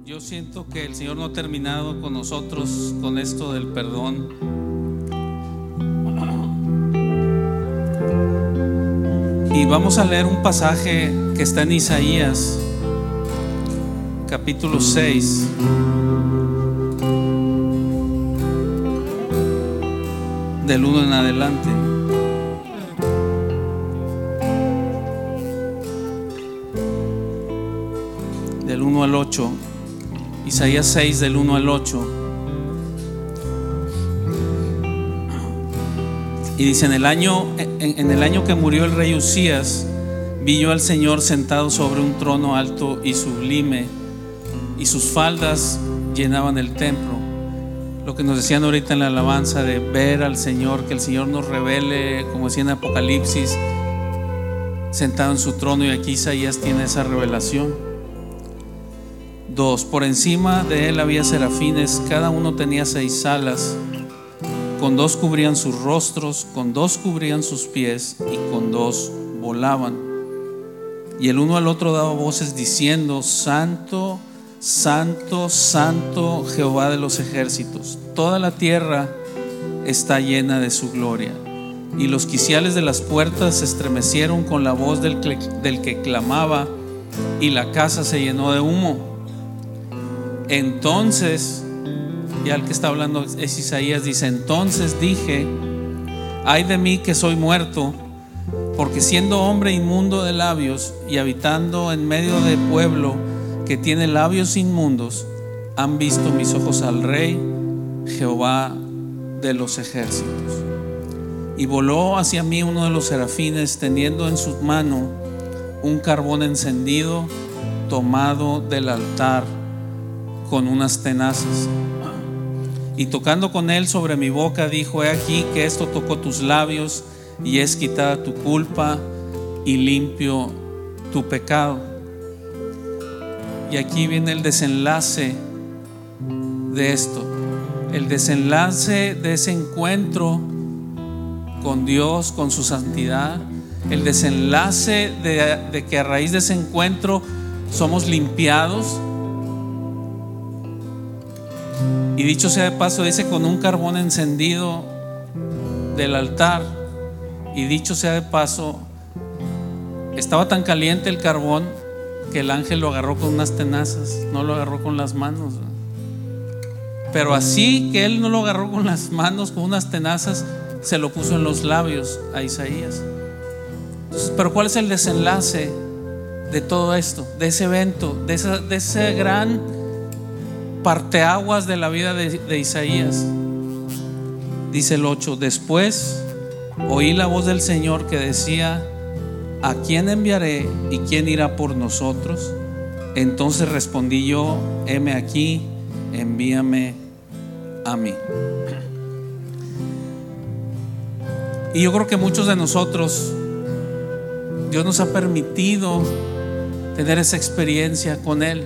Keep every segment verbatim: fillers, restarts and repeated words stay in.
Yo siento que el Señor no ha terminado con nosotros con esto del perdón. Y vamos a leer un pasaje que está en Isaías, capítulo seis. Del uno en adelante. Del uno al ocho. Isaías seis, del uno al ocho. Y dice: en el año en, en el año que murió el rey Usías, vi yo al Señor sentado sobre un trono alto y sublime, y sus faldas llenaban el templo. Lo que nos decían ahorita en la alabanza de ver al Señor, que el Señor nos revele, como decía en Apocalipsis, sentado en su trono. Y aquí Isaías tiene esa revelación. Dos, por encima de él había serafines, cada uno tenía seis alas, con dos cubrían sus rostros, con dos cubrían sus pies, y con dos volaban. Y el uno al otro daba voces diciendo: Santo, Santo, Santo, Jehová de los ejércitos, toda la tierra está llena de su gloria. Y los quiciales de las puertas se estremecieron con la voz del que, del que clamaba, y la casa se llenó de humo. Entonces, ya el que está hablando es Isaías, dice: entonces dije, ay de mí que soy muerto, porque siendo hombre inmundo de labios y habitando en medio de pueblo que tiene labios inmundos, han visto mis ojos al Rey, Jehová de los ejércitos. Y voló hacia mí uno de los serafines, teniendo en su mano un carbón encendido, tomado del altar con unas tenazas. Y tocando con él sobre mi boca, dijo: he aquí que esto tocó tus labios, y es quitada tu culpa y limpio tu pecado. Y aquí viene el desenlace de esto, el desenlace de ese encuentro con Dios, con su santidad, el desenlace de, de que a raíz de ese encuentro somos limpiados. Y dicho sea de paso, dice con un carbón encendido del altar. Y dicho sea de paso, estaba tan caliente el carbón que el ángel lo agarró con unas tenazas, no lo agarró con las manos. Pero así que él no lo agarró con las manos, con unas tenazas, se lo puso en los labios a Isaías. Entonces, pero ¿cuál es el desenlace de todo esto, de ese evento, de, esa, de ese gran parteaguas de la vida de, de Isaías? Dice el ocho: después oí la voz del Señor que decía: ¿a quién enviaré y quién irá por nosotros? Entonces respondí yo: heme aquí, envíame a mí. Y yo creo que muchos de nosotros, Dios nos ha permitido tener esa experiencia con Él.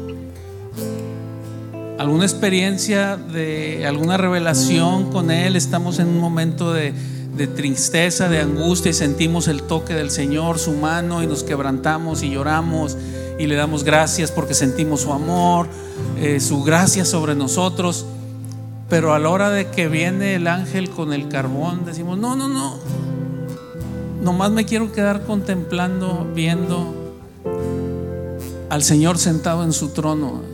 Alguna experiencia de alguna revelación con Él. Estamos en un momento de, de tristeza, de angustia, y sentimos el toque del Señor, su mano, y nos quebrantamos y lloramos y le damos gracias porque sentimos su amor, eh, su gracia sobre nosotros. Pero a la hora de que viene el ángel con el carbón, decimos: no, no, no, nomás me quiero quedar contemplando, viendo al Señor sentado en su trono.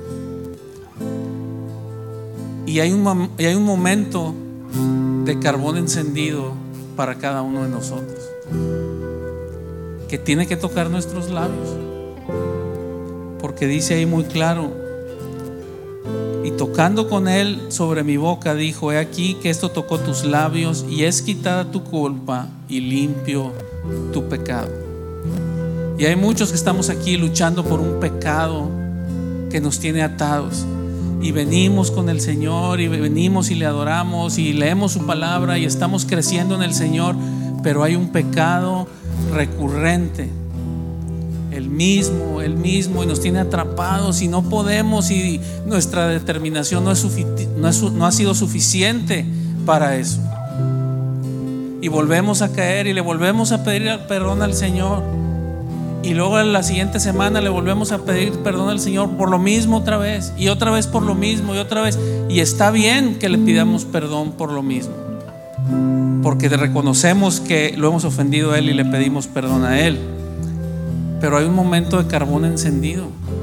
Y hay un, y hay un momento de carbón encendido para cada uno de nosotros, que tiene que tocar nuestros labios, porque dice ahí muy claro: y tocando con él sobre mi boca, dijo: he aquí que esto tocó tus labios, y es quitada tu culpa y limpio tu pecado. Y hay muchos que estamos aquí luchando por un pecado que nos tiene atados. Y venimos con el Señor, y venimos y le adoramos, y leemos su palabra, y estamos creciendo en el Señor, pero hay un pecado recurrente, el mismo, el mismo, y nos tiene atrapados, y no podemos, y nuestra determinación no, es sufic- no, es, no ha sido suficiente para eso. Y volvemos a caer y le volvemos a pedir perdón al Señor. Y luego en la siguiente semana le volvemos a pedir perdón al Señor por lo mismo otra vez, y otra vez por lo mismo, y otra vez. Y está bien que le pidamos perdón por lo mismo, porque reconocemos que lo hemos ofendido a Él y le pedimos perdón a Él. Pero hay un momento de carbón encendido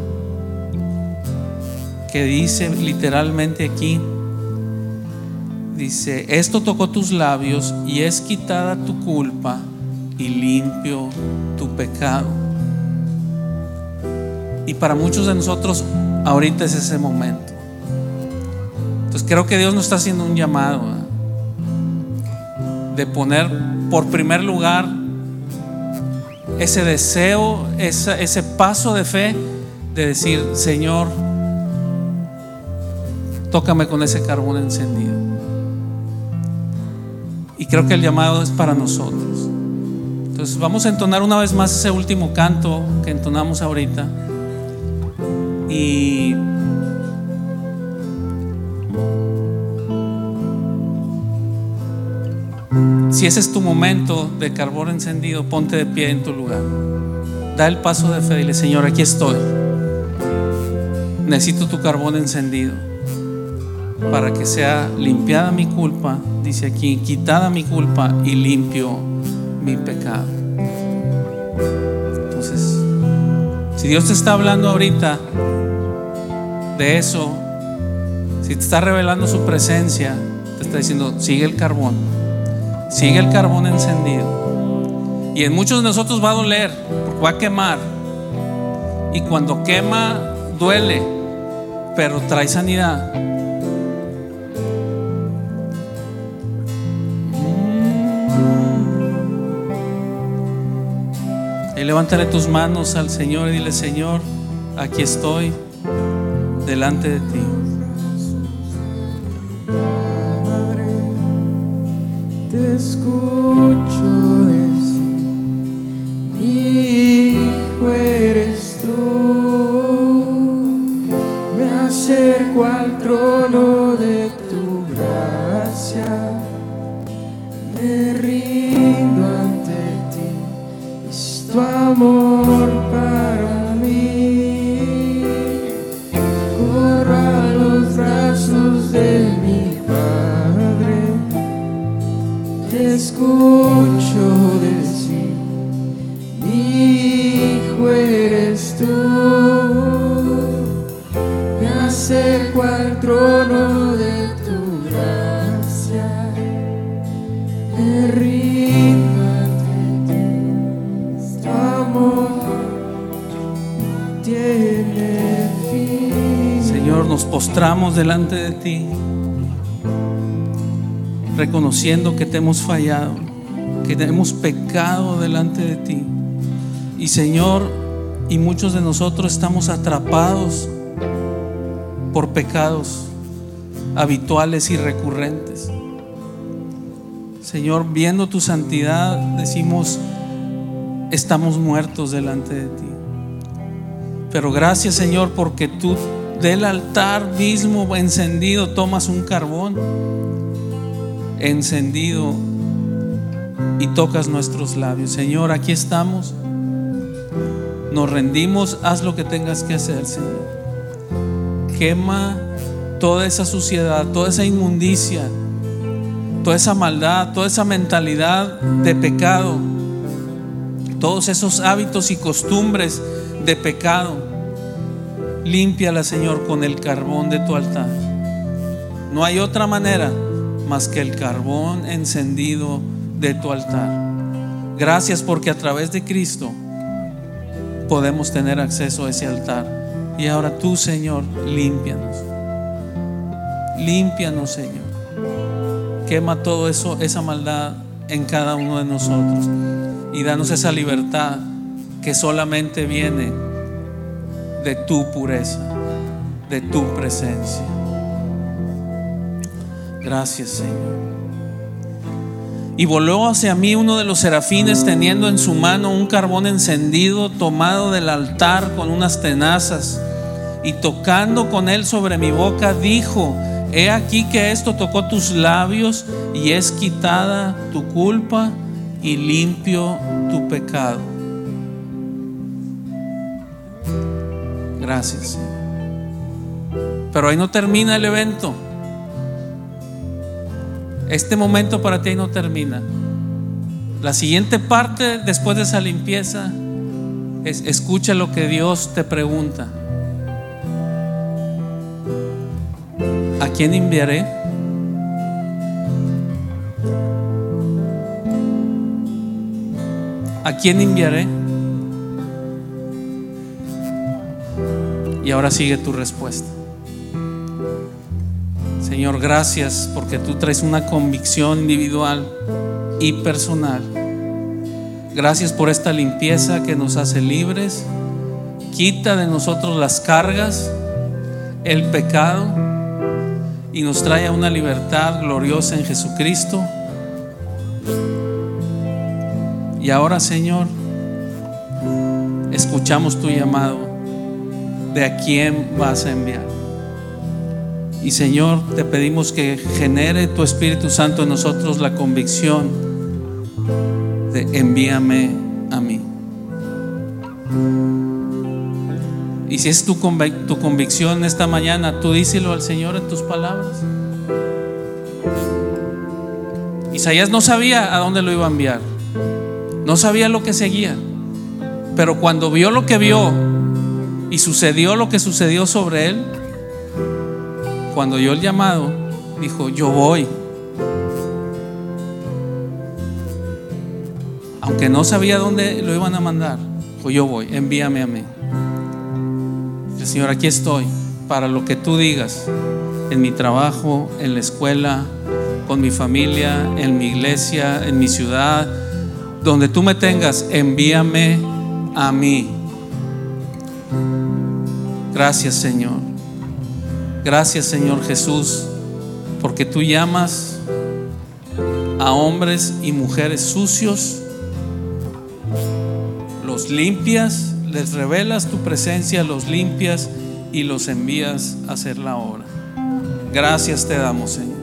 que dice literalmente aquí, dice: esto tocó tus labios y es quitada tu culpa y limpio tu pecado. Y para muchos de nosotros ahorita es ese momento. Entonces creo que Dios nos está haciendo un llamado, ¿eh? de poner por primer lugar ese deseo, ese, ese paso de fe, de decir: Señor, tócame con ese carbón encendido. Y creo que el llamado es para nosotros. Entonces vamos a entonar una vez más ese último canto que entonamos ahorita. Y si ese es tu momento de carbón encendido, ponte de pie en tu lugar. Da el paso de fe, dile: Señor, aquí estoy. Necesito tu carbón encendido para que sea limpiada mi culpa, dice aquí, quitada mi culpa y limpio mi pecado. Entonces, si Dios te está hablando ahorita de eso, si te está revelando su presencia, te está diciendo: sigue el carbón, sigue el carbón encendido. Y en muchos de nosotros va a doler, porque va a quemar, y cuando quema duele, pero trae sanidad. Y levántale tus manos al Señor y dile: Señor, aquí estoy delante de ti. Padre, te escucho decir: mi hijo eres tú. Me acerco al trono de tu gracia, me rindo ante ti. Es tu amor para mí. Corro a los brazos de mi Padre. Te escucho decir: mi hijo eres tú. Me acerco al trono de tu gracia, me rindo ante ti. Tu amor tiene fin. Señor, nos postramos delante de ti, reconociendo que te hemos fallado, que hemos pecado delante de ti. Y Señor, y muchos de nosotros estamos atrapados por pecados habituales y recurrentes. Señor, viendo tu santidad, decimos: estamos muertos delante de ti. Pero gracias, Señor, porque tú del altar mismo encendido tomas un carbón encendido y tocas nuestros labios. Señor, aquí estamos, nos rendimos. Haz lo que tengas que hacer, Señor. Quema toda esa suciedad, toda esa inmundicia, toda esa maldad, toda esa mentalidad de pecado, todos esos hábitos y costumbres de pecado. Límpiala, Señor, con el carbón de tu altar. No hay otra manera más que el carbón encendido de tu altar. Gracias, porque a través de Cristo podemos tener acceso a ese altar. Y ahora tú, Señor, límpianos. Límpianos, Señor. Quema todo eso, esa maldad en cada uno de nosotros, y danos esa libertad que solamente viene de tu pureza, de tu presencia. Gracias, Señor. Y voló hacia mí uno de los serafines, teniendo en su mano un carbón encendido tomado del altar con unas tenazas, y tocando con él sobre mi boca, dijo: he aquí que esto tocó tus labios, y es quitada tu culpa y limpio tu pecado. Gracias, Señor. Pero ahí no termina el evento. Este momento para ti ahí no termina. La siguiente parte después de esa limpieza es: escucha lo que Dios te pregunta. ¿A quién enviaré? ¿A quién enviaré? Y ahora sigue tu respuesta. Señor, gracias porque tú traes una convicción individual y personal. Gracias por esta limpieza que nos hace libres. Quita de nosotros las cargas, el pecado, y nos trae a una libertad gloriosa en Jesucristo. Y ahora, Señor, escuchamos tu llamado de a quién vas a enviar. Y Señor, te pedimos que genere tu Espíritu Santo en nosotros la convicción de: envíame a mí. Y si es tu, convic- tu convicción esta mañana, tú díselo al Señor en tus palabras. Isaías no sabía a dónde lo iba a enviar, no sabía lo que seguía, pero cuando vio lo que vio y sucedió lo que sucedió sobre él, cuando oyó el llamado, dijo: yo voy. Aunque no sabía dónde lo iban a mandar, dijo: yo voy, envíame a mí. Señor, aquí estoy para lo que tú digas, en mi trabajo, en la escuela, con mi familia, en mi iglesia, en mi ciudad, donde tú me tengas, envíame a mí. Gracias, Señor. Gracias, Señor Jesús, porque tú llamas a hombres y mujeres sucios, los limpias, les revelas tu presencia, los limpias y los envías a hacer la obra. Gracias te damos, Señor.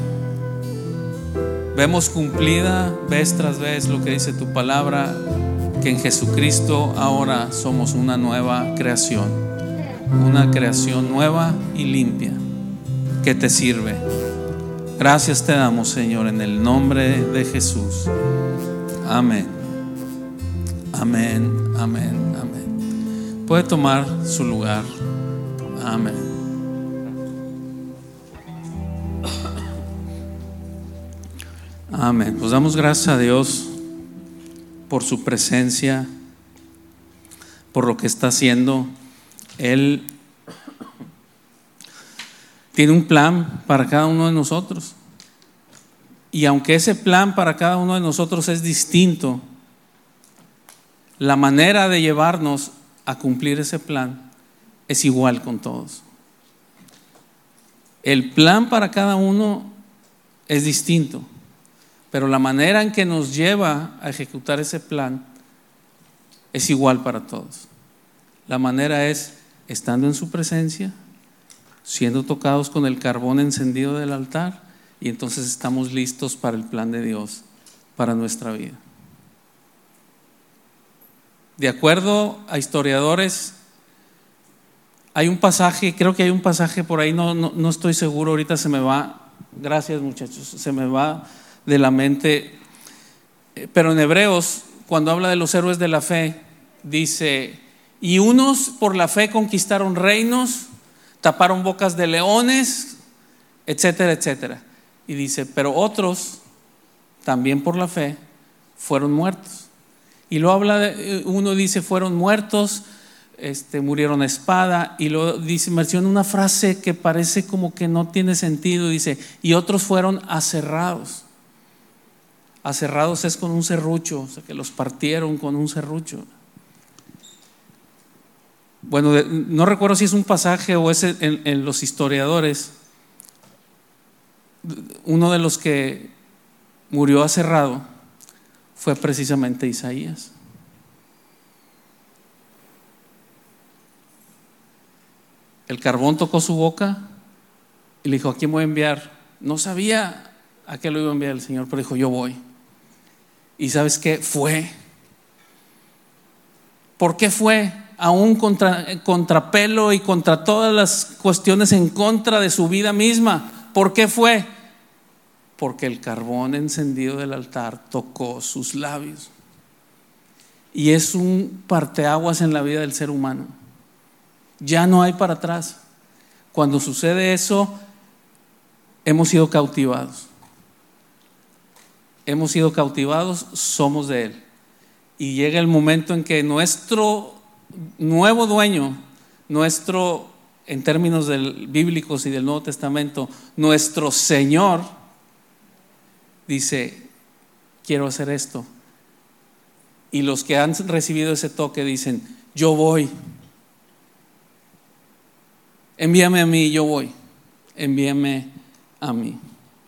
Vemos cumplida vez tras vez lo que dice tu palabra, que en Jesucristo ahora somos una nueva creación, una creación nueva y limpia que te sirve. Gracias te damos, Señor, en el nombre de Jesús. Amén. Amén, amén, amén. Puede tomar su lugar. Amén. Amén. Pues damos gracias a Dios por su presencia, por lo que está haciendo. Él tiene un plan para cada uno de nosotros. Y aunque ese plan para cada uno de nosotros es distinto, la manera de llevarnos a cumplir ese plan es igual con todos. El plan para cada uno es distinto, pero la manera en que nos lleva a ejecutar ese plan es igual para todos. La manera es estando en su presencia, siendo tocados con el carbón encendido del altar, y entonces estamos listos para el plan de Dios para nuestra vida. De acuerdo a historiadores, hay un pasaje, creo que hay un pasaje por ahí, no, no, no estoy seguro, ahorita se me va, gracias muchachos, se me va de la mente, pero en Hebreos, cuando habla de los héroes de la fe, dice: y unos por la fe conquistaron reinos, taparon bocas de leones, etcétera, etcétera. Y dice: pero otros, también por la fe, fueron muertos. Y lo habla de, uno dice fueron muertos, este, murieron a espada, y lo dice, menciona una frase que parece como que no tiene sentido, dice: y otros fueron aserrados. Aserrados es con un serrucho, o sea que los partieron con un serrucho. Bueno, no recuerdo si es un pasaje o es en, en los historiadores. Uno de los que murió aserrado fue precisamente Isaías. El carbón tocó su boca y le dijo: ¿a quién voy a enviar? No sabía a qué lo iba a enviar el Señor, pero dijo: yo voy. ¿Y sabes qué? Fue. ¿Por qué fue? aún contra, contrapelo y contra todas las cuestiones en contra de su vida misma. ¿Por qué fue? Porque el carbón encendido del altar tocó sus labios. Y es un parteaguas en la vida del ser humano. Ya no hay para atrás. Cuando sucede eso, hemos sido cautivados. Hemos sido cautivados, somos de Él. Y llega el momento en que nuestro nuevo dueño, nuestro, en términos del, bíblicos y del Nuevo Testamento, nuestro Señor, dice, quiero hacer esto. Y los que han recibido ese toque dicen, yo voy. Envíame a mí, yo voy. Envíame a mí.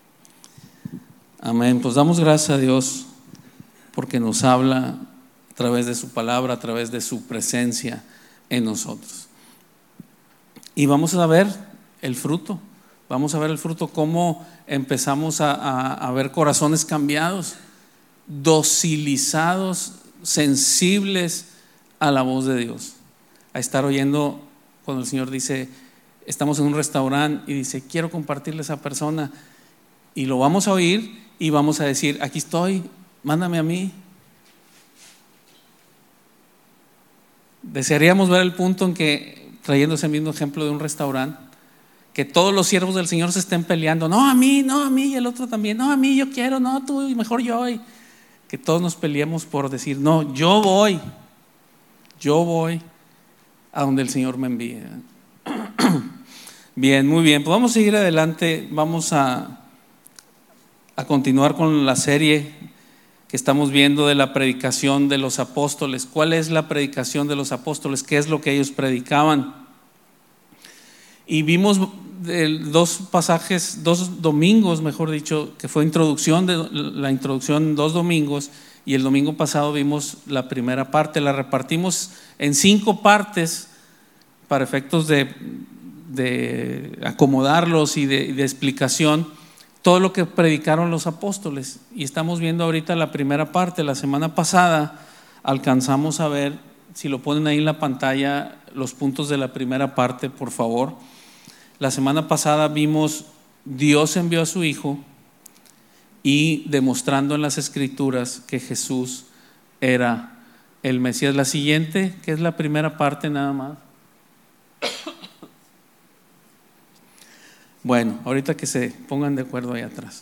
Amén. Pues damos gracias a Dios porque nos habla a través de su palabra, a través de su presencia en nosotros. Y vamos a ver el fruto. Vamos a ver el fruto, cómo empezamos a, a, a ver corazones cambiados, docilizados, sensibles a la voz de Dios. A estar oyendo cuando el Señor dice, estamos en un restaurante y dice, quiero compartirle a esa persona. Y lo vamos a oír y vamos a decir, aquí estoy, mándame a mí. Desearíamos ver el punto en que, trayendo ese mismo ejemplo de un restaurante, que todos los siervos del Señor se estén peleando, no a mí, no a mí, y el otro también, no a mí, yo quiero, no tú, y mejor yo. Y que todos nos peleemos por decir, no, yo voy, yo voy a donde el Señor me envíe. Bien, muy bien, pues vamos a seguir adelante, vamos a, a continuar con la serie que estamos viendo de la predicación de los apóstoles. ¿Cuál es la predicación de los apóstoles? ¿Qué es lo que ellos predicaban? Y vimos dos pasajes, dos domingos, mejor dicho, que fue introducción de la introducción dos domingos, y el domingo pasado vimos la primera parte. La repartimos en cinco partes para efectos de, de acomodarlos y de, de explicación todo lo que predicaron los apóstoles. Y estamos viendo ahorita la primera parte. La semana pasada alcanzamos a ver, si lo ponen ahí en la pantalla, los puntos de la primera parte, por favor. La semana pasada vimos Dios envió a su Hijo y demostrando en las Escrituras que Jesús era el Mesías. La siguiente, que es la primera parte nada más. Bueno, ahorita que se pongan de acuerdo ahí atrás.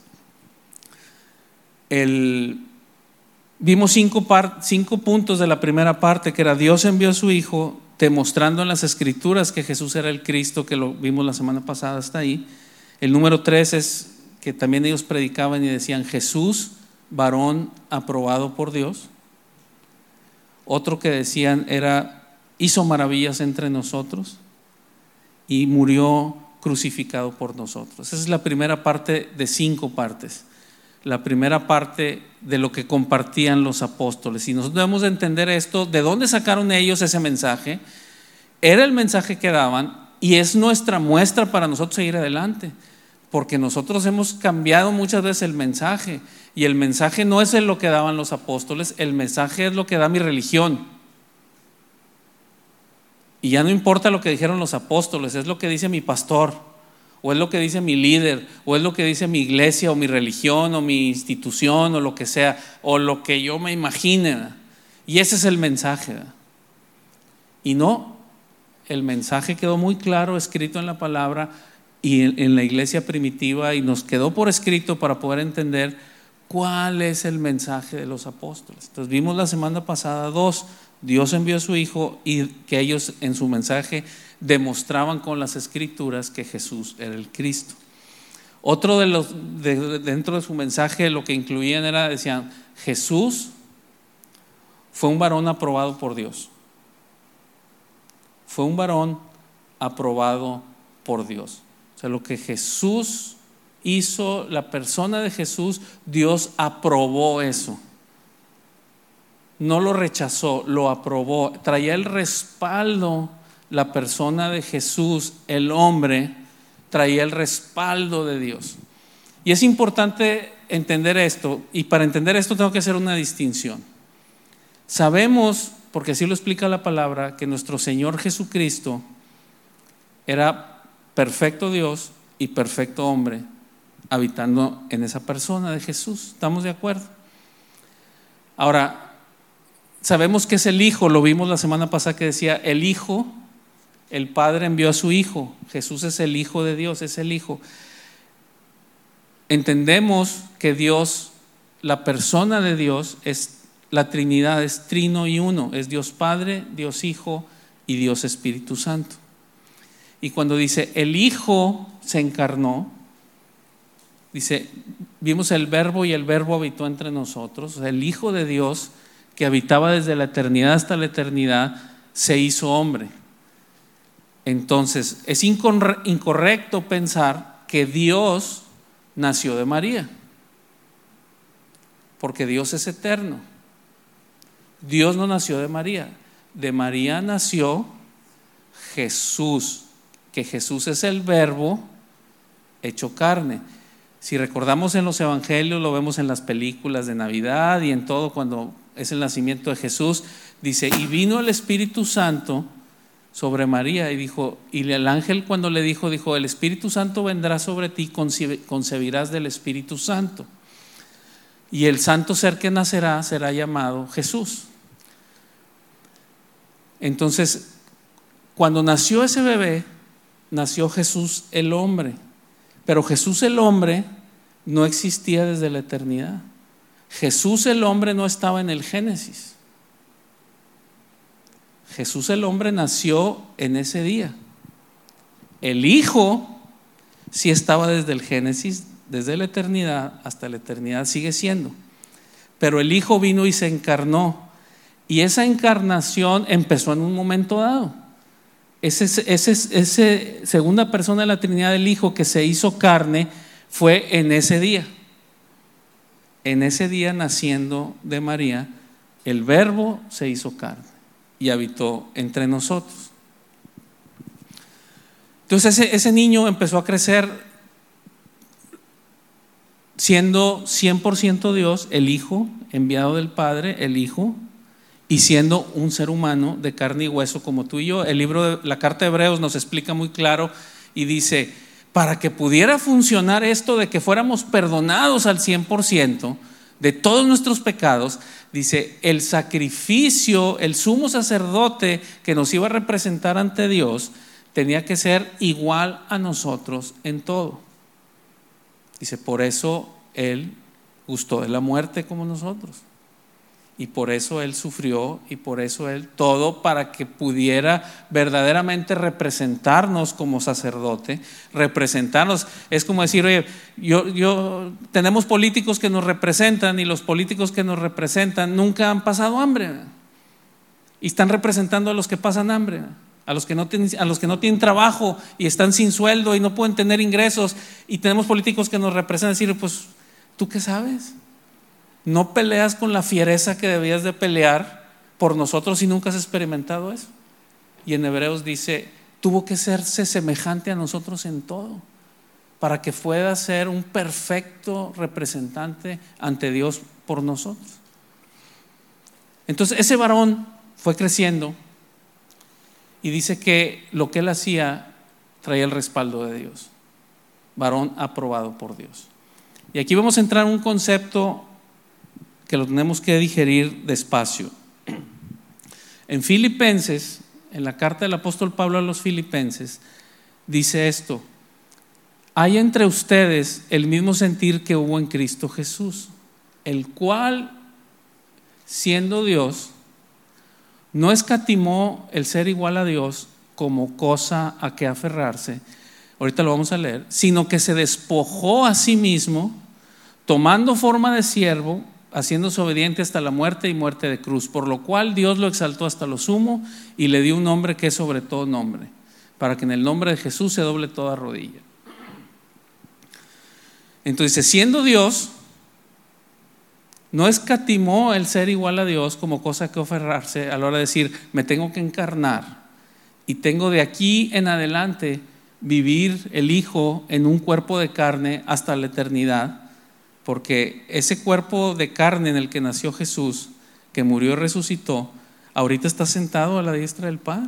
El, vimos cinco, par, cinco puntos de la primera parte, que era Dios envió a su Hijo, demostrando en las Escrituras que Jesús era el Cristo, que lo vimos la semana pasada hasta ahí. El número tres es que también ellos predicaban y decían, Jesús, varón aprobado por Dios. Otro que decían era, hizo maravillas entre nosotros y murió crucificado por nosotros. Esa es la primera parte de cinco partes. La primera parte de lo que compartían los apóstoles. Y nosotros debemos de entender esto, de dónde sacaron ellos ese mensaje. Era el mensaje que daban y es nuestra muestra para nosotros seguir adelante, porque nosotros hemos cambiado muchas veces el mensaje, y el mensaje no es lo que daban los apóstoles, el mensaje es lo que da mi religión. Y ya no importa lo que dijeron los apóstoles, es lo que dice mi pastor, o es lo que dice mi líder, o es lo que dice mi iglesia, o mi religión, o mi institución, o lo que sea, o lo que yo me imagine. Y ese es el mensaje. Y no, el mensaje quedó muy claro, escrito en la palabra y en, en la iglesia primitiva, y nos quedó por escrito para poder entender cuál es el mensaje de los apóstoles. Entonces vimos la semana pasada dos, Dios envió a su Hijo y que ellos en su mensaje demostraban con las Escrituras que Jesús era el Cristo. Otro de los, de, dentro de su mensaje lo que incluían era, decían, Jesús fue un varón aprobado por Dios. Fue un varón aprobado por Dios. O sea, lo que Jesús hizo, la persona de Jesús, Dios aprobó eso. No lo rechazó, lo aprobó. Traía el respaldo. La persona de Jesús, el hombre, traía el respaldo de Dios. Y es importante entender esto, y para entender esto tengo que hacer una distinción. Sabemos porque así lo explica la palabra, que nuestro Señor Jesucristo era perfecto Dios y perfecto hombre, habitando en esa persona de Jesús. ¿Estamos de acuerdo? Ahora, sabemos que es el Hijo, lo vimos la semana pasada que decía, el Hijo, el Padre envió a su Hijo. Jesús es el Hijo de Dios, es el Hijo. Entendemos que Dios, la persona de Dios, es la Trinidad, es trino y uno, es Dios Padre, Dios Hijo y Dios Espíritu Santo. Y cuando dice el Hijo se encarnó, dice, vimos el Verbo y el Verbo habitó entre nosotros. O sea, el Hijo de Dios, que habitaba desde la eternidad hasta la eternidad, se hizo hombre. Entonces, es incorrecto pensar que Dios nació de María, porque Dios es eterno. Dios no nació de María, de María nació Jesús, que Jesús es el Verbo hecho carne. Si recordamos en los evangelios, lo vemos en las películas de Navidad y en todo, cuando es el nacimiento de Jesús, dice, y vino el Espíritu Santo sobre María, y dijo, y el ángel cuando le dijo, dijo, el Espíritu Santo vendrá sobre ti, concebirás del Espíritu Santo, y el santo ser que nacerá será llamado Jesús. Entonces, cuando nació ese bebé, nació Jesús el hombre, pero Jesús el hombre no existía desde la eternidad. Jesús el hombre no estaba en el Génesis. Jesús el hombre nació en ese día. El Hijo sí estaba desde el Génesis, desde la eternidad hasta la eternidad sigue siendo. Pero el Hijo vino y se encarnó. Y esa encarnación empezó en un momento dado. Esa ese, ese segunda persona de la Trinidad del Hijo que se hizo carne fue en ese día. En ese día, naciendo de María, el Verbo se hizo carne y habitó entre nosotros. Entonces ese, ese niño empezó a crecer siendo cien por ciento Dios, el Hijo enviado del Padre, el Hijo, y siendo un ser humano de carne y hueso como tú y yo. El libro de la carta de Hebreos nos explica muy claro y dice, para que pudiera funcionar esto de que fuéramos perdonados al cien por ciento de todos nuestros pecados, dice, el sacrificio, el sumo sacerdote que nos iba a representar ante Dios tenía que ser igual a nosotros en todo. Dice, por eso Él gustó de la muerte como nosotros. Y por eso Él sufrió y por eso Él todo, para que pudiera verdaderamente representarnos como sacerdote, representarnos. Es como decir, oye, yo, yo, tenemos políticos que nos representan y los políticos que nos representan nunca han pasado hambre, ¿verdad? Y están representando a los que pasan hambre, ¿verdad? A los que no tienen, a los que no tienen trabajo y están sin sueldo y no pueden tener ingresos. Y tenemos políticos que nos representan, decir, pues, ¿tú qué sabes? No peleas con la fiereza que debías de pelear por nosotros si nunca has experimentado eso. Y en Hebreos dice, tuvo que serse semejante a nosotros en todo, para que pueda ser un perfecto representante ante Dios por nosotros. Entonces ese varón fue creciendo y dice que lo que él hacía traía el respaldo de Dios. Varón aprobado por Dios. Y aquí vamos a entrar en un concepto que lo tenemos que digerir despacio. En Filipenses, en la carta del apóstol Pablo a los Filipenses, dice esto: hay entre ustedes el mismo sentir que hubo en Cristo Jesús, el cual, siendo Dios, no escatimó el ser igual a Dios como cosa a que aferrarse, ahorita lo vamos a leer, sino que se despojó a sí mismo, tomando forma de siervo, haciéndose obediente hasta la muerte y muerte de cruz, por lo cual Dios lo exaltó hasta lo sumo y le dio un nombre que es sobre todo nombre, para que en el nombre de Jesús se doble toda rodilla. Entonces, siendo Dios, no escatimó el ser igual a Dios como cosa que aferrarse a la hora de decir, me tengo que encarnar y tengo de aquí en adelante vivir el Hijo en un cuerpo de carne hasta la eternidad. Porque ese cuerpo de carne en el que nació Jesús, que murió y resucitó, ahorita está sentado a la diestra del Padre.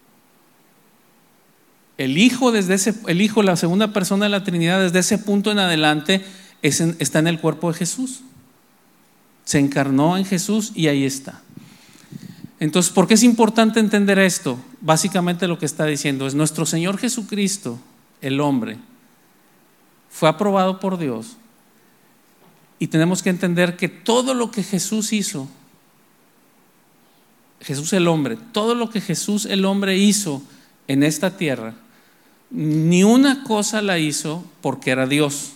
El Hijo, desde ese, el Hijo, la segunda persona de la Trinidad, desde ese punto en adelante es en, está en el cuerpo de Jesús. Se encarnó en Jesús y ahí está. Entonces, ¿por qué es importante entender esto? Básicamente lo que está diciendo es: nuestro Señor Jesucristo, el hombre, fue aprobado por Dios, y tenemos que entender que todo lo que Jesús hizo, Jesús el hombre, todo lo que Jesús el hombre hizo en esta tierra, ni una cosa la hizo porque era Dios.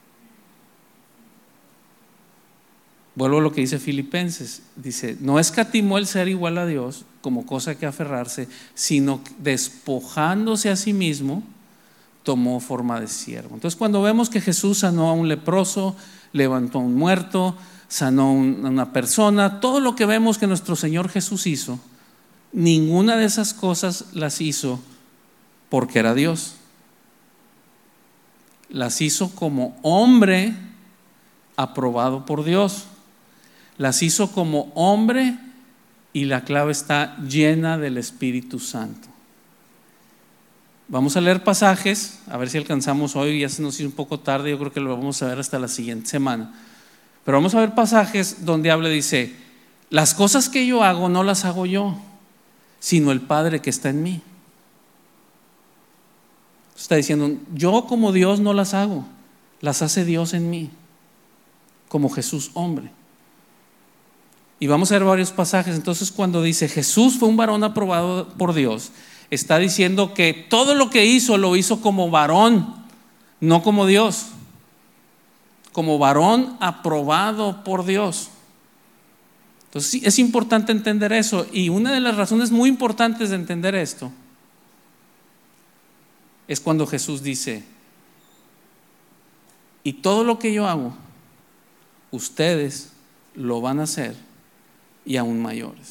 Vuelvo a lo que dice Filipenses, dice: no escatimó el ser igual a Dios como cosa que aferrarse, sino despojándose a sí mismo, tomó forma de siervo. Entonces, cuando vemos que Jesús sanó a un leproso, levantó a un muerto, sanó a una persona, todo lo que vemos que nuestro Señor Jesús hizo, ninguna de esas cosas las hizo porque era Dios. Las hizo como hombre aprobado por Dios. Las hizo como hombre, y la clave está llena del Espíritu Santo. Vamos a leer pasajes, a ver si alcanzamos hoy. Ya se nos hizo un poco tarde, yo creo que lo vamos a ver hasta la siguiente semana. Pero vamos a ver pasajes donde habla, dice: las cosas que yo hago no las hago yo, sino el Padre que está en mí. Está diciendo: yo como Dios no las hago, las hace Dios en mí, como Jesús hombre. Y vamos a ver varios pasajes. Entonces, cuando dice Jesús fue un varón aprobado por Dios, está diciendo que todo lo que hizo lo hizo como varón, no como Dios. Como varón aprobado por Dios. Entonces sí, es importante entender eso. Y una de las razones muy importantes de entender esto es cuando Jesús dice: y todo lo que yo hago, ustedes lo van a hacer, y aún mayores.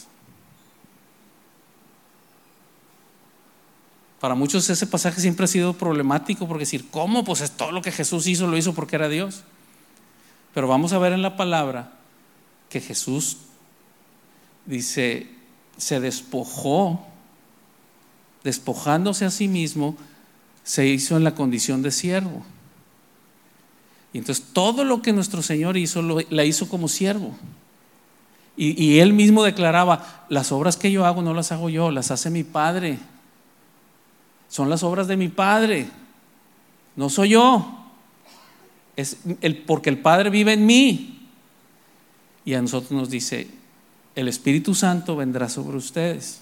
Para muchos ese pasaje siempre ha sido problemático, porque decir: ¿cómo? Pues es todo lo que Jesús hizo, lo hizo porque era Dios. Pero vamos a ver en la palabra que Jesús dice, se despojó, despojándose a sí mismo, se hizo en la condición de siervo. Y entonces todo lo que nuestro Señor hizo, lo, la hizo como siervo. Y, y Él mismo declaraba: las obras que yo hago no las hago yo, las hace mi Padre. Son las obras de mi Padre, no soy yo. Es el, porque el Padre vive en mí. Y a nosotros nos dice: el Espíritu Santo vendrá sobre ustedes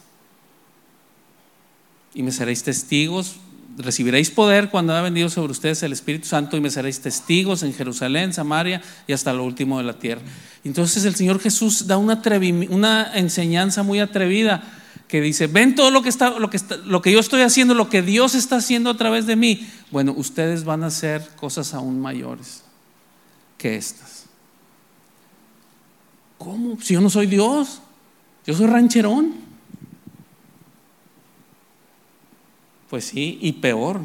y me seréis testigos. Recibiréis poder cuando haya venido sobre ustedes el Espíritu Santo, y me seréis testigos en Jerusalén, Samaria y hasta lo último de la tierra. Entonces el Señor Jesús da una, atrevi- una enseñanza muy atrevida, que dice: ven todo lo que, está, lo, que está, lo que yo estoy haciendo, lo que Dios está haciendo a través de mí. Bueno, ustedes van a hacer cosas aún mayores que estas. ¿Cómo? Si yo no soy Dios, yo soy rancherón. Pues sí, y peor.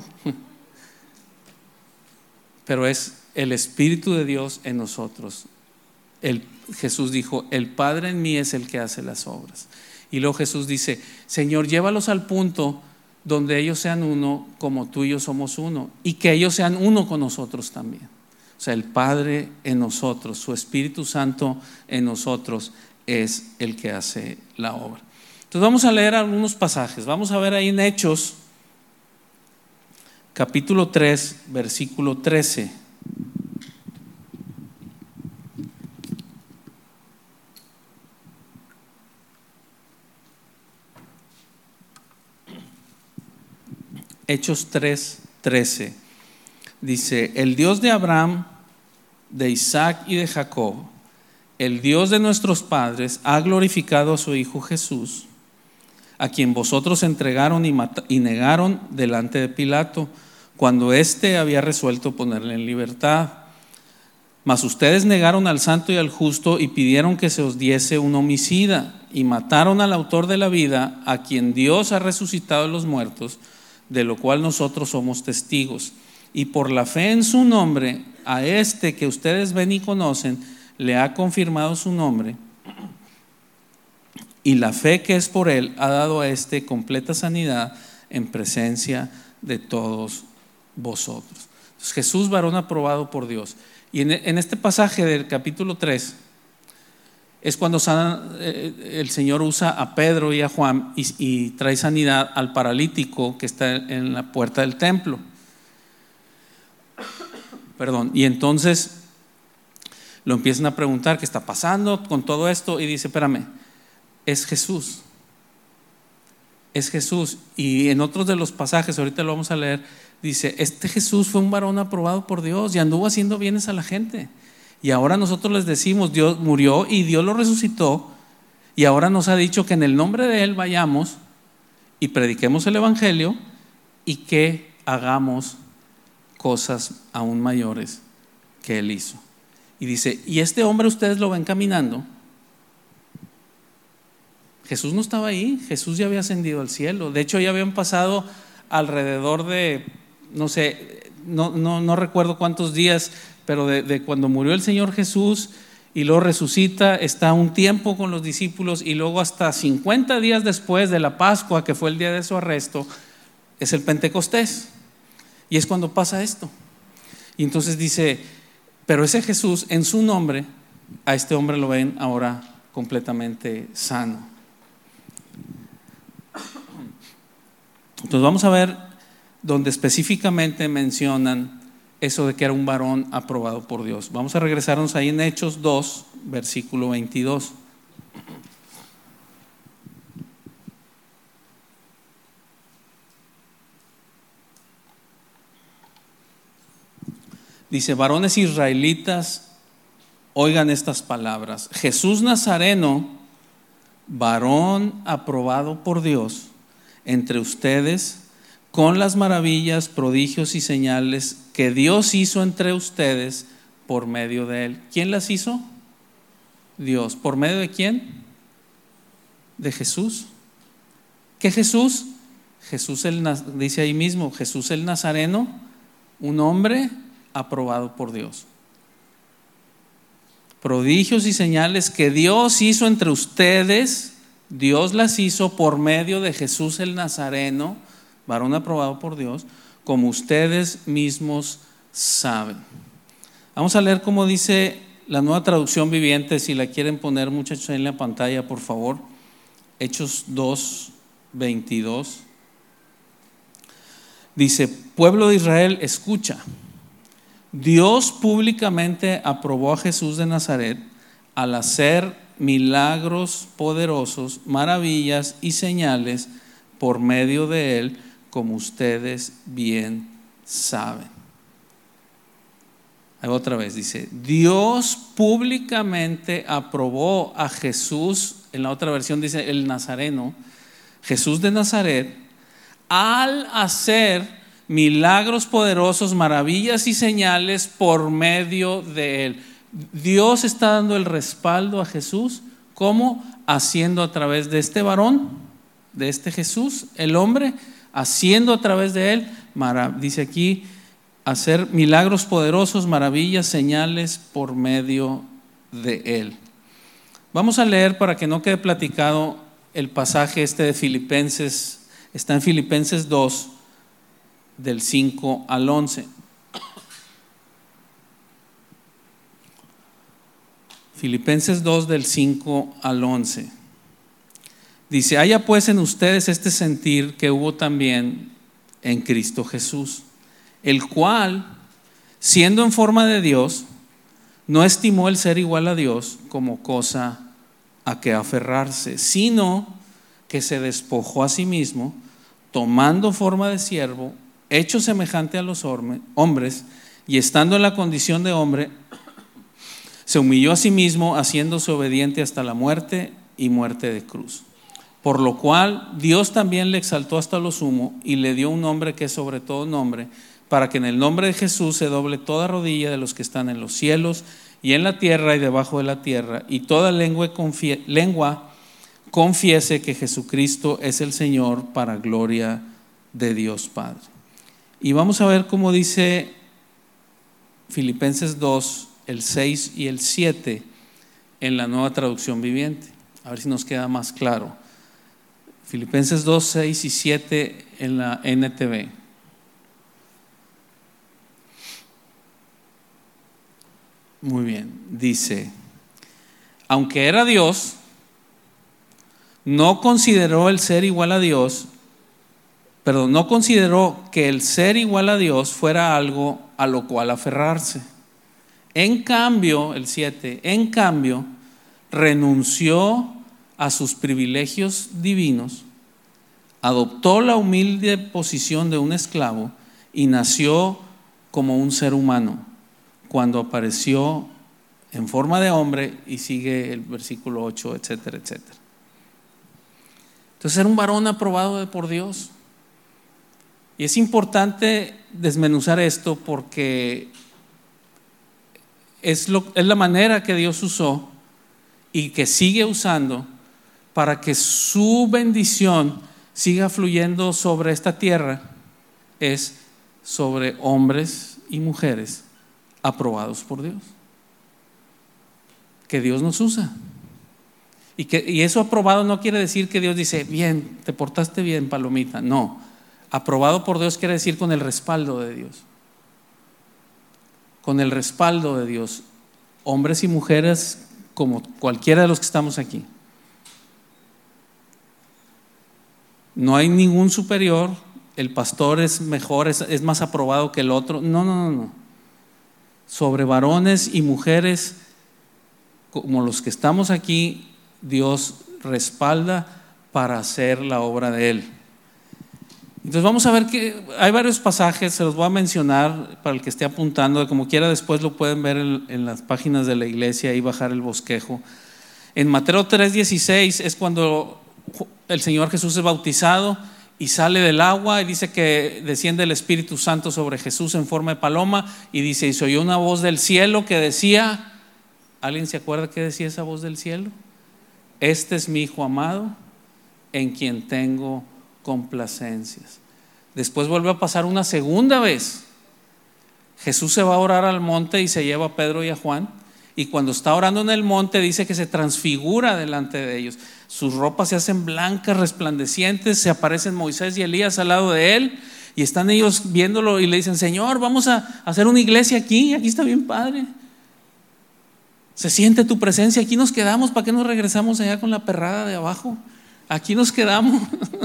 Pero es el Espíritu de Dios en nosotros. El, Jesús dijo: el Padre en mí es el que hace las obras. Y luego Jesús dice: Señor, llévalos al punto donde ellos sean uno como tú y yo somos uno, y que ellos sean uno con nosotros también. O sea, el Padre en nosotros, su Espíritu Santo en nosotros es el que hace la obra. Entonces vamos a leer algunos pasajes. Vamos a ver ahí en Hechos capítulo tres, versículo trece. Hechos tres, trece. Dice: el Dios de Abraham, de Isaac y de Jacob, el Dios de nuestros padres, ha glorificado a su Hijo Jesús, a quien vosotros entregaron y, mata- y negaron delante de Pilato, cuando éste había resuelto ponerle en libertad. Mas ustedes negaron al santo y al justo y pidieron que se os diese un homicida, y mataron al autor de la vida, a quien Dios ha resucitado de los muertos, de lo cual nosotros somos testigos. Y por la fe en su nombre, a este que ustedes ven y conocen, le ha confirmado su nombre, y la fe que es por él ha dado a este completa sanidad en presencia de todos vosotros. Entonces, Jesús, varón aprobado por Dios. Y en, en este pasaje del capítulo tres es cuando sana, eh, el Señor usa a Pedro y a Juan y, y trae sanidad al paralítico que está en la puerta del templo. Perdón. Y entonces lo empiezan a preguntar qué está pasando con todo esto y dice, espérame, es Jesús. Es Jesús. Y en otros de los pasajes, ahorita lo vamos a leer, dice, este Jesús fue un varón aprobado por Dios y anduvo haciendo bienes a la gente. Y ahora nosotros les decimos, Dios murió y Dios lo resucitó, y ahora nos ha dicho que en el nombre de Él vayamos y prediquemos el Evangelio y que hagamos cosas aún mayores que Él hizo. Y dice, y este hombre ustedes lo ven caminando. Jesús no estaba ahí, Jesús ya había ascendido al cielo. De hecho, ya habían pasado alrededor de, no sé, no, no, no recuerdo cuántos días, pero de, de cuando murió el Señor Jesús y luego resucita, está un tiempo con los discípulos y luego hasta cincuenta días después de la Pascua, que fue el día de su arresto, es el Pentecostés. Y es cuando pasa esto. Y entonces dice, pero ese Jesús, en su nombre, a este hombre lo ven ahora completamente sano. Entonces vamos a ver donde específicamente mencionan eso de que era un varón aprobado por Dios. Vamos a regresarnos ahí en Hechos dos, versículo veintidós. Dice, varones israelitas, oigan estas palabras. Jesús Nazareno, varón aprobado por Dios entre ustedes, con las maravillas, prodigios y señales que Dios hizo entre ustedes por medio de él. ¿Quién las hizo? Dios. ¿Por medio de quién? De Jesús. ¿Qué Jesús? Jesús el, dice ahí mismo, Jesús el Nazareno, un hombre aprobado por Dios. Prodigios y señales que Dios hizo entre ustedes, Dios las hizo por medio de Jesús el Nazareno, varón aprobado por Dios, como ustedes mismos saben. Vamos a leer cómo dice la Nueva Traducción Viviente, si la quieren poner muchachos en la pantalla, por favor. Hechos dos, veintidós. Dice, pueblo de Israel, escucha. Dios públicamente aprobó a Jesús de Nazaret al hacer milagros poderosos, maravillas y señales por medio de él, como ustedes bien saben. Ahí otra vez dice, Dios públicamente aprobó a Jesús, en la otra versión dice el Nazareno, Jesús de Nazaret, al hacer milagros poderosos, maravillas y señales por medio de él. Dios está dando el respaldo a Jesús, ¿cómo? Haciendo a través de este varón, de este Jesús, el hombre, haciendo a través de él, dice aquí, hacer milagros poderosos, maravillas, señales por medio de él. Vamos a leer para que no quede platicado el pasaje este de Filipenses, está en Filipenses dos, del cinco al once. Filipenses dos, del cinco al once. Dice, haya pues en ustedes este sentir que hubo también en Cristo Jesús, el cual, siendo en forma de Dios, no estimó el ser igual a Dios como cosa a que aferrarse, sino que se despojó a sí mismo, tomando forma de siervo, hecho semejante a los hombres, y estando en la condición de hombre, se humilló a sí mismo, haciéndose obediente hasta la muerte y muerte de cruz. Por lo cual Dios también le exaltó hasta lo sumo y le dio un nombre que es sobre todo nombre, para que en el nombre de Jesús se doble toda rodilla de los que están en los cielos y en la tierra y debajo de la tierra, y toda lengua, confie- lengua confiese que Jesucristo es el Señor, para gloria de Dios Padre. Y vamos a ver cómo dice Filipenses dos, el seis y el siete en la Nueva Traducción Viviente. A ver si nos queda más claro. Filipenses dos, seis y siete en la N T V. Muy bien, dice: aunque era Dios, no consideró el ser igual a Dios, perdón, no consideró que el ser igual a Dios fuera algo a lo cual aferrarse. En cambio, el siete, en cambio, renunció a sus privilegios divinos, adoptó la humilde posición de un esclavo y nació como un ser humano cuando apareció en forma de hombre, y sigue el versículo ocho, etcétera, etcétera. Entonces era un varón aprobado por Dios. Y es importante desmenuzar esto porque es, lo, es la manera que Dios usó y que sigue usando para que su bendición siga fluyendo sobre esta tierra, es sobre hombres y mujeres aprobados por Dios, que Dios nos usa. Y, que, y eso aprobado no quiere decir que Dios dice, bien, te portaste bien, palomita. No, aprobado por Dios quiere decir con el respaldo de Dios. Con el respaldo de Dios, hombres y mujeres como cualquiera de los que estamos aquí. No hay ningún superior, el pastor es mejor, es, es más aprobado que el otro. No, no, no, no. Sobre varones y mujeres como los que estamos aquí, Dios respalda para hacer la obra de Él. Entonces vamos a ver que hay varios pasajes, se los voy a mencionar para el que esté apuntando, como quiera después lo pueden ver en, en las páginas de la iglesia y bajar el bosquejo. En Mateo tres dieciséis es cuando el Señor Jesús es bautizado y sale del agua, y dice que desciende el Espíritu Santo sobre Jesús en forma de paloma, y dice, y se oyó una voz del cielo que decía, ¿alguien se acuerda qué decía esa voz del cielo? Este es mi Hijo amado, en quien tengo complacencias. Después vuelve a pasar una segunda vez. Jesús se va a orar al monte y se lleva a Pedro y a Juan, y cuando está orando en el monte dice que se transfigura delante de ellos. Sus ropas se hacen blancas, resplandecientes, se aparecen Moisés y Elías al lado de él, y están ellos viéndolo y le dicen, Señor, vamos a hacer una iglesia aquí, aquí está bien padre. Se siente tu presencia, aquí nos quedamos, ¿para qué nos regresamos allá con la perrada de abajo? Aquí nos quedamos.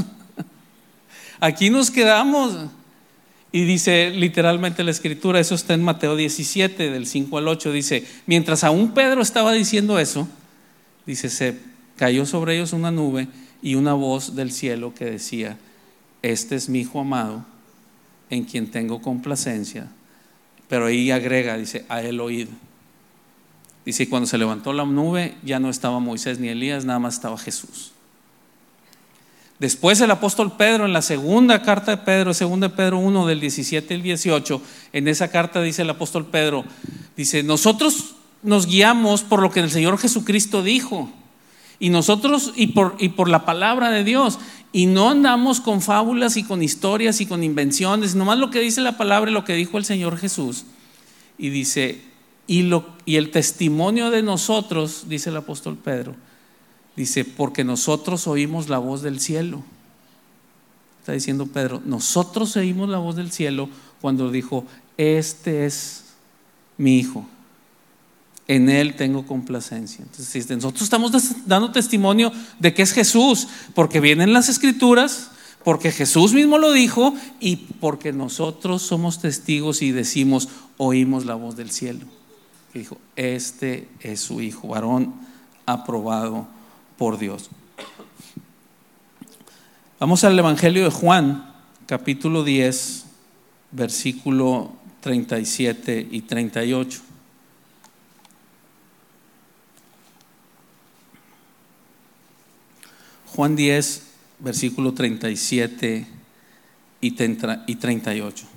Aquí nos quedamos. Y dice literalmente la escritura, eso está en Mateo diecisiete, del cinco al ocho, dice, mientras aún Pedro estaba diciendo eso, dice, se cayó sobre ellos una nube y una voz del cielo que decía, este es mi Hijo amado, en quien tengo complacencia. Pero ahí agrega, dice, a él oíd. Dice, y cuando se levantó la nube, ya no estaba Moisés ni Elías, nada más estaba Jesús. Después el apóstol Pedro, en la segunda carta de Pedro, segunda de Pedro uno, del diecisiete al dieciocho, en esa carta dice el apóstol Pedro, dice, nosotros nos guiamos por lo que el Señor Jesucristo dijo, y nosotros, y por, y por la palabra de Dios, y no andamos con fábulas y con historias y con invenciones, nomás lo que dice la palabra y lo que dijo el Señor Jesús. Y dice, y, lo, y el testimonio de nosotros, dice el apóstol Pedro, dice, porque nosotros oímos la voz del cielo. Está diciendo Pedro, nosotros oímos la voz del cielo cuando dijo, este es mi Hijo, en él tengo complacencia. Entonces nosotros estamos dando testimonio de que es Jesús, porque vienen las escrituras, porque Jesús mismo lo dijo, y porque nosotros somos testigos y decimos, oímos la voz del cielo, que dijo, este es su Hijo, varón aprobado por Dios. Vamos al Evangelio de Juan, capítulo diez, versículo treinta y siete y treinta y ocho. Juan diez, versículo treinta y siete y treinta y ocho.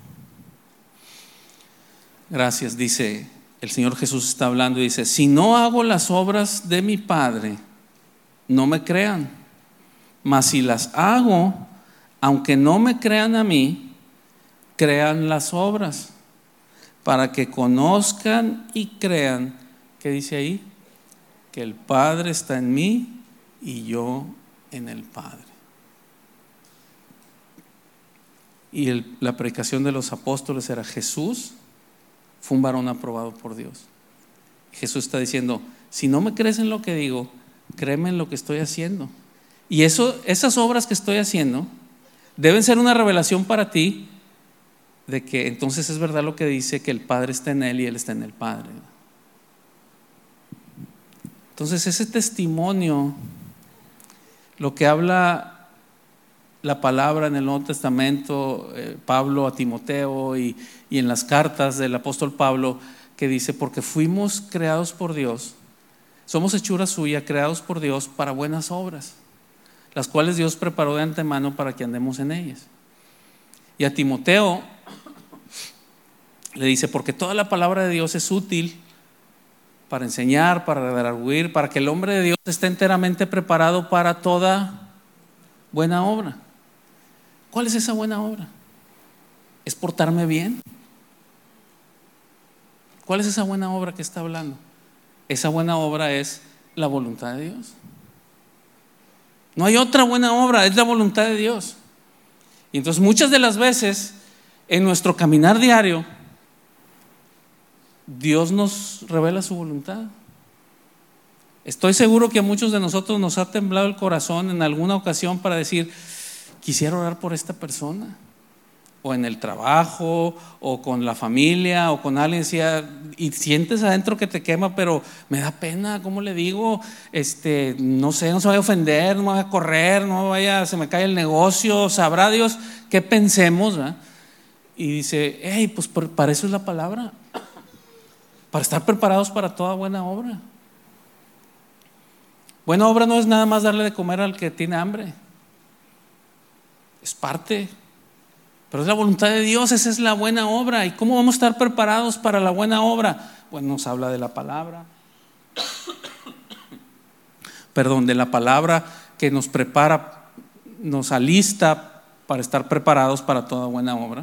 Gracias, dice el Señor Jesús, está hablando y dice, si no hago las obras de mi Padre, no me crean, mas si las hago, aunque no me crean a mí, crean las obras, para que conozcan y crean, ¿qué dice ahí? Que el Padre está en mí y yo en el Padre. Y el, la predicación de los apóstoles era: Jesús fue un varón aprobado por Dios. Jesús está diciendo: si no me crees en lo que digo, créeme en lo que estoy haciendo. Y eso, esas obras que estoy haciendo deben ser una revelación para ti de que entonces es verdad lo que dice, que el Padre está en Él y Él está en el Padre. Entonces ese testimonio, lo que habla la palabra en el Nuevo Testamento, eh, Pablo a Timoteo y, y en las cartas del apóstol Pablo, que dice: porque fuimos creados por Dios, somos hechura suya, creados por Dios para buenas obras, las cuales Dios preparó de antemano para que andemos en ellas. Y a Timoteo le dice: porque toda la palabra de Dios es útil para enseñar, para redarguir, para que el hombre de Dios esté enteramente preparado para toda buena obra. ¿Cuál es esa buena obra? ¿Es portarme bien? ¿Cuál es esa buena obra que está hablando? Esa buena obra es la voluntad de Dios. No hay otra buena obra, es la voluntad de Dios. Y entonces muchas de las veces en nuestro caminar diario, Dios nos revela su voluntad. Estoy seguro que a muchos de nosotros nos ha temblado el corazón en alguna ocasión para decir: quisiera orar por esta persona, o en el trabajo, o con la familia, o con alguien, y sientes adentro que te quema, pero me da pena, ¿cómo le digo? Este, no sé, no se vaya a ofender, no vaya a correr, no vaya, se me cae el negocio, sabrá Dios qué pensemos, ¿verdad? Y dice: hey, pues para eso es la palabra, para estar preparados para toda buena obra. Buena obra no es nada más darle de comer al que tiene hambre, es parte, pero es la voluntad de Dios, esa es la buena obra. ¿Y cómo vamos a estar preparados para la buena obra? Bueno, nos habla de la palabra, perdón, de la palabra que nos prepara, nos alista para estar preparados para toda buena obra.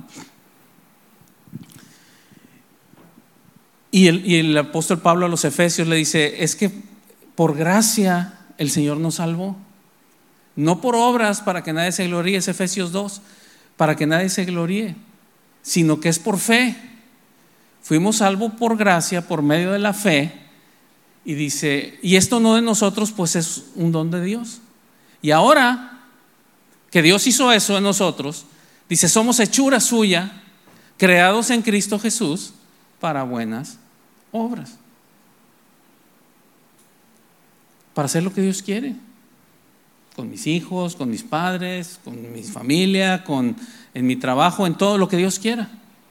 Y el, y el apóstol Pablo a los Efesios le dice: es que por gracia el Señor nos salvó, no por obras para que nadie se gloríe, es Efesios dos, para que nadie se gloríe, sino que es por fe. Fuimos salvos por gracia, por medio de la fe. Y dice: y esto no de nosotros, pues es un don de Dios. Y ahora que Dios hizo eso en nosotros, dice: somos hechura suya, creados en Cristo Jesús para buenas obras, para hacer lo que Dios quiere, con mis hijos, con mis padres, con mi familia, con, en mi trabajo, en todo lo que Dios quiera.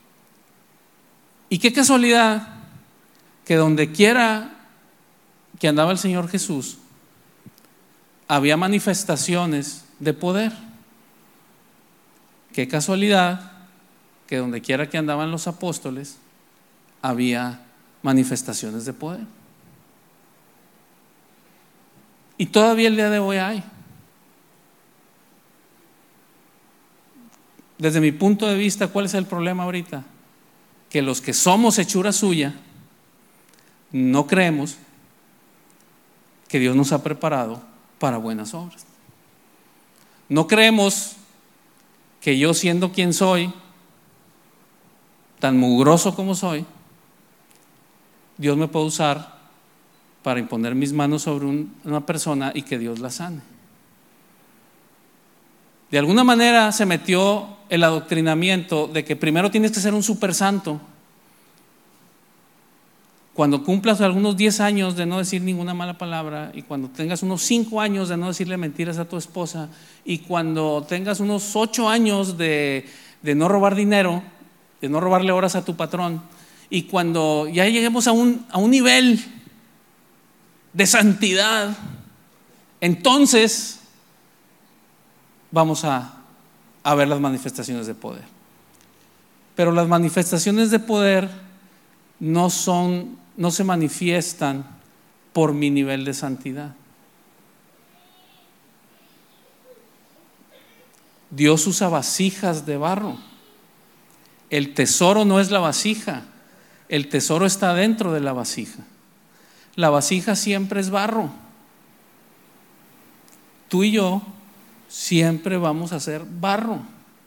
Y qué casualidad que donde quiera que andaba el Señor Jesús, había manifestaciones de poder. Qué casualidad que donde quiera que andaban los apóstoles, había manifestaciones de poder. Y todavía el día de hoy hay. Desde mi punto de vista, ¿cuál es el problema ahorita? Que los que somos hechura suya no creemos que Dios nos ha preparado para buenas obras. No creemos que yo, siendo quien soy, tan mugroso como soy, Dios me puede usar para imponer mis manos sobre un, una persona y que Dios la sane. De alguna manera se metió el adoctrinamiento de que primero tienes que ser un super santo. Cuando cumplas algunos diez años de no decir ninguna mala palabra, y cuando tengas unos cinco años de no decirle mentiras a tu esposa, y cuando tengas unos ocho años de, de no robar dinero, de no robarle horas a tu patrón, y cuando ya lleguemos a un, a un nivel de santidad, entonces vamos a, a ver las manifestaciones de poder. Pero las manifestaciones de poder no son, no se manifiestan por mi nivel de santidad. Dios usa vasijas de barro. El tesoro no es la vasija, el tesoro está dentro de la vasija. La vasija siempre es barro. tú y yo siempre vamos a ser barro.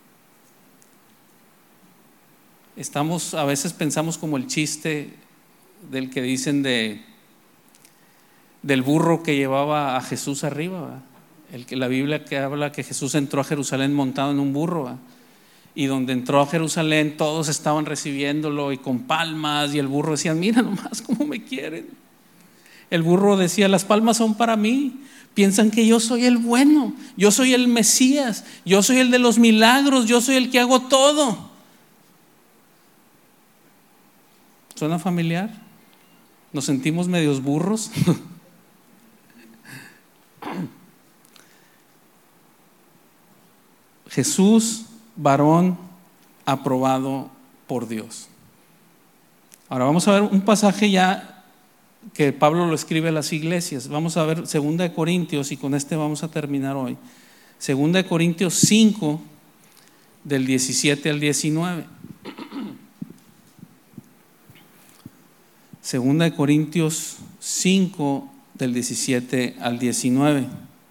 Estamos, a veces pensamos como el chiste del que dicen de del burro que llevaba a Jesús arriba, ¿verdad? El que la Biblia que habla que Jesús entró a Jerusalén montado en un burro, ¿verdad? Y donde entró a Jerusalén todos estaban recibiéndolo y con palmas, y el burro decía, mira nomás cómo me quieren. El burro decía, las palmas son para mí, piensan que yo soy el bueno, yo soy el Mesías, yo soy el de los milagros, yo soy el que hago todo. ¿Suena familiar? ¿Nos sentimos medios burros? Jesús, varón aprobado por Dios. Ahora vamos a ver un pasaje ya que Pablo lo escribe a las iglesias. Vamos a ver segunda de Corintios, y con este vamos a terminar hoy. segunda de Corintios cinco, del diecisiete al diecinueve. segunda de Corintios cinco, del diecisiete al diecinueve.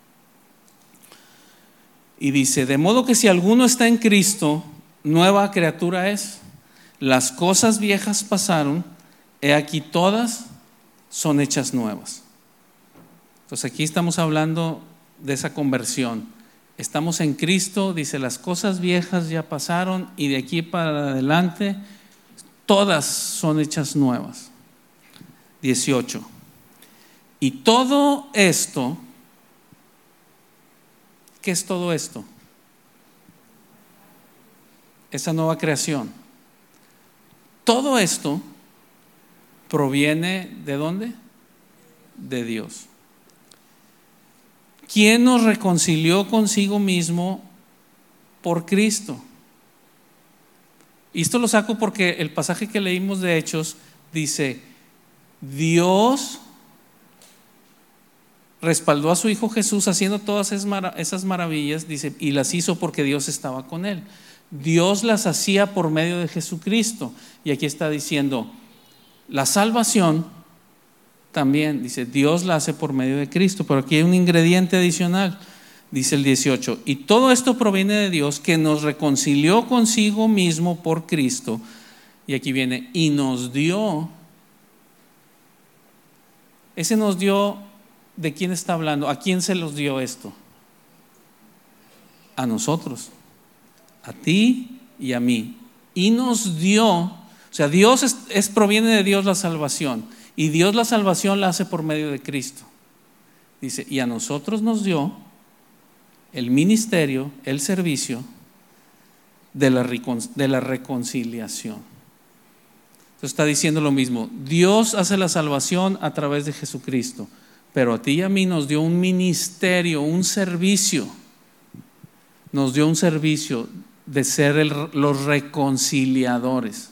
Y dice, de modo que si alguno está en Cristo, nueva criatura es. Las cosas viejas pasaron, he aquí todas son hechas nuevas. Entonces aquí estamos hablando de esa conversión. Estamos en Cristo, dice, las cosas viejas ya pasaron y de aquí para adelante todas son hechas nuevas. dieciocho. Y todo esto, ¿qué es todo esto? Esa nueva creación. Todo esto proviene ¿de dónde? De Dios. ¿Quién nos reconcilió consigo mismo por Cristo? Y esto lo saco porque el pasaje que leímos de Hechos dice, Dios respaldó a su Hijo Jesús haciendo todas esas maravillas, dice, y las hizo porque Dios estaba con él. Dios las hacía por medio de Jesucristo. Y aquí está diciendo, la salvación también, dice, Dios la hace por medio de Cristo. Pero aquí hay un ingrediente adicional, dice el dieciocho, y todo esto proviene de Dios, que nos reconcilió consigo mismo por Cristo. Y aquí viene, y nos dio. Ese nos dio, ¿de quién está hablando? ¿A quién se los dio esto? A nosotros, a ti y a mí. Y nos dio, o sea, Dios es, es proviene de Dios la salvación, y Dios la salvación la hace por medio de Cristo. Dice, y a nosotros nos dio el ministerio, el servicio de la, de la reconciliación. Entonces está diciendo lo mismo, Dios hace la salvación a través de Jesucristo, pero a ti y a mí nos dio un ministerio, un servicio, nos dio un servicio de ser el, los reconciliadores.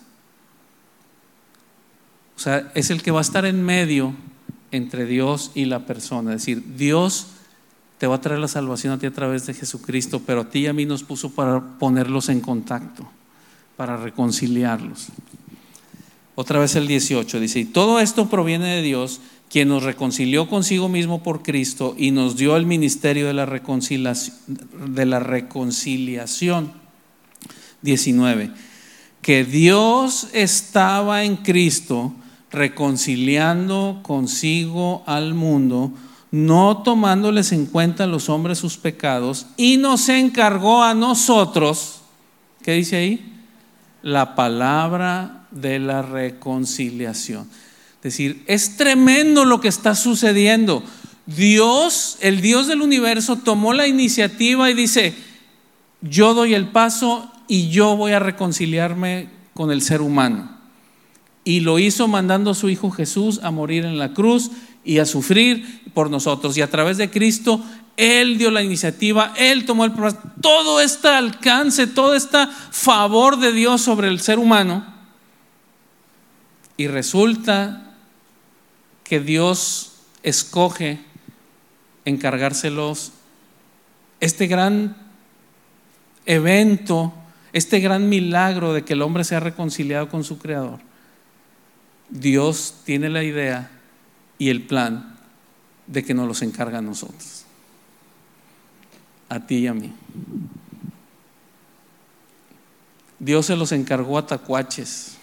O sea, es el que va a estar en medio entre Dios y la persona. Es decir, Dios te va a traer la salvación a ti a través de Jesucristo, pero a ti y a mí nos puso para ponerlos en contacto, para reconciliarlos. Otra vez el dieciocho dice, y todo esto proviene de Dios, quien nos reconcilió consigo mismo por Cristo y nos dio el ministerio de la reconciliación, de la reconciliación. diecinueve. Que Dios estaba en Cristo reconciliando consigo al mundo, no tomándoles en cuenta a los hombres sus pecados, y nos encargó a nosotros, ¿qué dice ahí? La palabra de la reconciliación. Es decir, es tremendo lo que está sucediendo. Dios, el Dios del universo, tomó la iniciativa y dice, yo doy el paso y yo voy a reconciliarme con el ser humano. Y lo hizo mandando a su Hijo Jesús a morir en la cruz y a sufrir por nosotros. Y a través de Cristo, Él dio la iniciativa, Él tomó el proceso. Todo este alcance, todo este favor de Dios sobre el ser humano. Y resulta que Dios escoge encargárselos este gran evento, este gran milagro de que el hombre sea reconciliado con su Creador. Dios tiene la idea y el plan de que nos los encarga a nosotros. a ti y a mí. Dios se los encargó a tacuaches.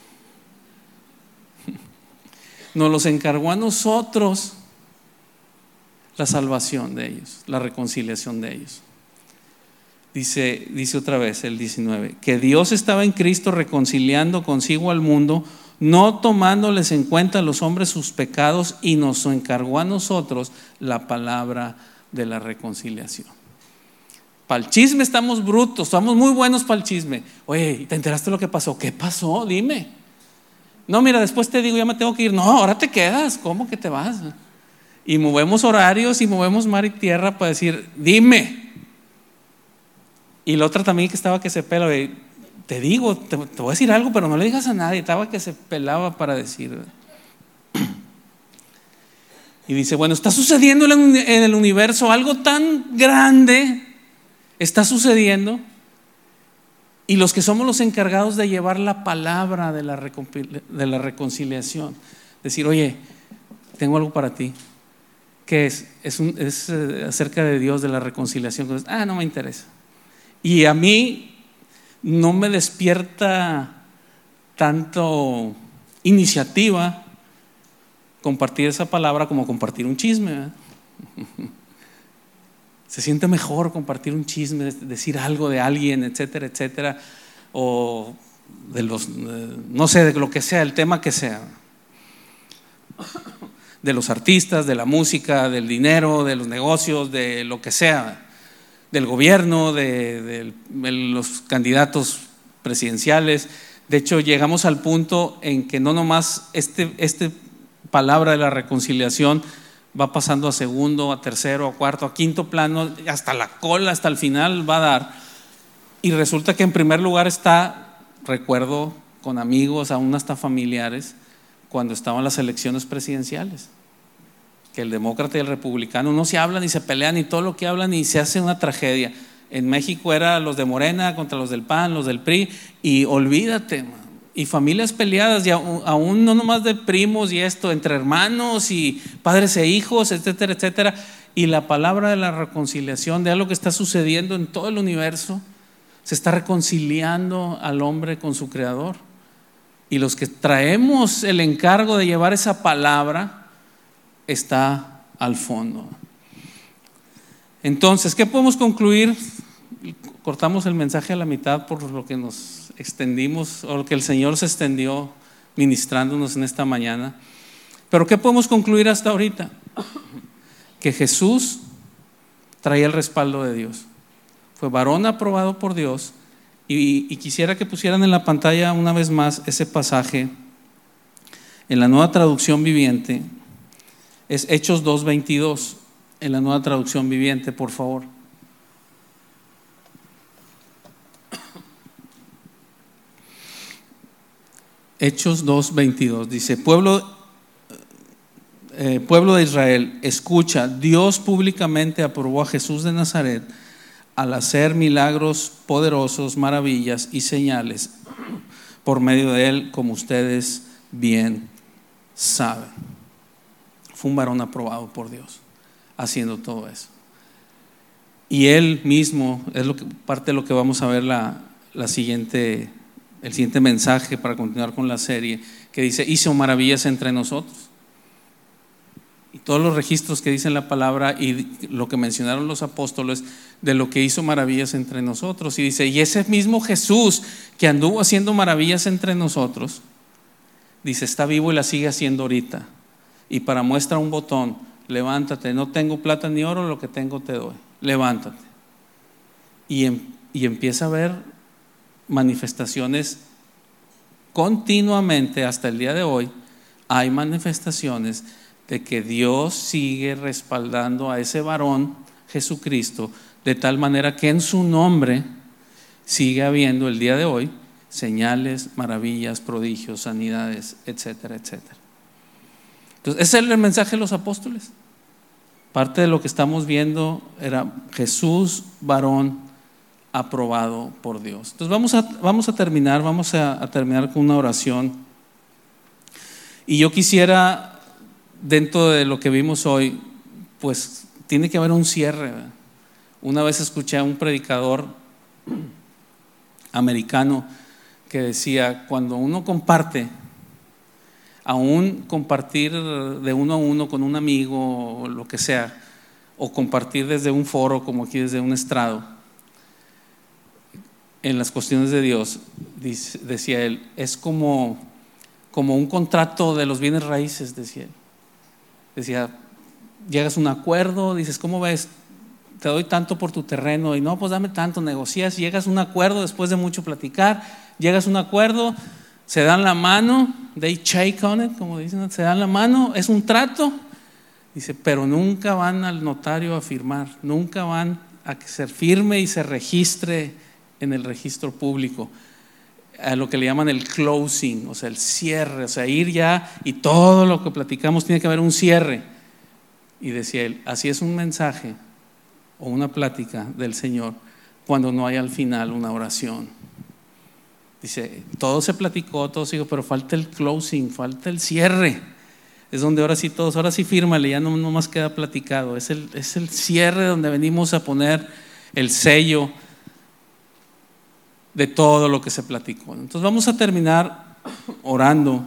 Nos los encargó a nosotros la salvación de ellos, la reconciliación de ellos. Dice, dice otra vez el diecinueve, que Dios estaba en Cristo reconciliando consigo al mundo, no tomándoles en cuenta a los hombres sus pecados, y nos encargó a nosotros la palabra de la reconciliación. Para el chisme estamos brutos, estamos muy buenos para el chisme. Oye, ¿te enteraste de lo que pasó? ¿Qué pasó? Dime. No, mira, después te digo, ya me tengo que ir. No, ahora te quedas. ¿Cómo que te vas? Y movemos horarios y movemos mar y tierra para decir, dime. Y la otra también que estaba que se pela, oye, te digo, te, te voy a decir algo, pero no le digas a nadie. Estaba que se pelaba para decir. Y dice, bueno, está sucediendo en el universo algo tan grande. Está sucediendo, y los que somos los encargados de llevar la palabra de la, de la reconciliación, decir, oye, tengo algo para ti. ¿Qué es? Es, un, es acerca de Dios, de la reconciliación. Entonces, ah, no me interesa. Y a mí no me despierta tanto iniciativa compartir esa palabra como compartir un chisme, ¿verdad? Se siente mejor compartir un chisme, decir algo de alguien, etcétera, etcétera, o de los, no sé, de lo que sea, el tema que sea, de los artistas, de la música, del dinero, de los negocios, de lo que sea, del gobierno, de, de, de los candidatos presidenciales. De hecho, llegamos al punto en que no nomás este, este palabra de la reconciliación va pasando a segundo, a tercero, a cuarto, a quinto plano, hasta la cola, hasta el final va a dar. Y resulta que en primer lugar está, recuerdo con amigos, aún hasta familiares, cuando estaban las elecciones presidenciales, que el demócrata y el republicano no se hablan y se pelean y todo lo que hablan y se hace una tragedia. En México era los de Morena contra los del P A N, los del P R I, y olvídate, man. Y familias peleadas, y aún, aún no nomás de primos y esto, entre hermanos y padres e hijos, etcétera, etcétera. Y la palabra de la reconciliación, de algo que está sucediendo en todo el universo, se está reconciliando al hombre con su creador. Y los que traemos el encargo de llevar esa palabra, está al fondo. Entonces, ¿qué podemos concluir? Cortamos el mensaje a la mitad por lo que nos extendimos, o lo que el Señor se extendió ministrándonos en esta mañana. Pero ¿qué podemos concluir hasta ahorita? Que Jesús traía el respaldo de Dios. Fue varón aprobado por Dios. Y, y quisiera que pusieran en la pantalla una vez más ese pasaje en la Nueva Traducción Viviente. Es Hechos dos veintidós en la Nueva Traducción Viviente, por favor. Hechos dos veintidós dice, pueblo, eh, pueblo de Israel, escucha, Dios públicamente aprobó a Jesús de Nazaret al hacer milagros poderosos, maravillas y señales por medio de él, como ustedes bien saben. Fue un varón aprobado por Dios haciendo todo eso. Y él mismo, es lo que, parte de lo que vamos a ver la, la siguiente el siguiente mensaje para continuar con la serie, que dice, hizo maravillas entre nosotros. Y todos los registros que dicen la palabra y lo que mencionaron los apóstoles de lo que hizo maravillas entre nosotros. Y dice, y ese mismo Jesús que anduvo haciendo maravillas entre nosotros, dice, está vivo y la sigue haciendo ahorita. Y para muestra un botón, levántate, no tengo plata ni oro, lo que tengo te doy, levántate. Y, em, y empieza a ver manifestaciones continuamente hasta el día de hoy. Hay manifestaciones de que Dios sigue respaldando a ese varón Jesucristo, de tal manera que en su nombre sigue habiendo el día de hoy señales, maravillas, prodigios, sanidades, etcétera, etcétera. Entonces, ese es el mensaje de los apóstoles. Parte de lo que estamos viendo era Jesús, varón aprobado por Dios. Entonces vamos a, vamos a terminar, vamos a, a terminar con una oración. Y yo quisiera, dentro de lo que vimos hoy, pues tiene que haber un cierre, ¿verdad? Una vez escuché a un predicador americano que decía, cuando uno comparte, aún compartir de uno a uno con un amigo o lo que sea, o compartir desde un foro como aquí desde un estrado, en las cuestiones de Dios, dice, decía él, es como, como un contrato de los bienes raíces, decía él. Decía, llegas a un acuerdo, dices, ¿cómo ves? Te doy tanto por tu terreno, y no, pues dame tanto, negocias, llegas a un acuerdo después de mucho platicar, llegas a un acuerdo, se dan la mano, they shake on it, como dicen, se dan la mano, es un trato, dice, pero nunca van al notario a firmar, nunca van a que se firme y se registre en el registro público, a lo que le llaman el closing, o sea, el cierre, o sea, ir ya y todo lo que platicamos tiene que haber un cierre. Y decía él, así es un mensaje o una plática del Señor cuando no hay al final una oración. Dice, todo se platicó, todo se dijo, pero falta el closing, falta el cierre. Es donde ahora sí todos, ahora sí fírmale, ya no, no más queda platicado. Es el, es el cierre donde venimos a poner el sello de todo lo que se platicó. Entonces vamos a terminar orando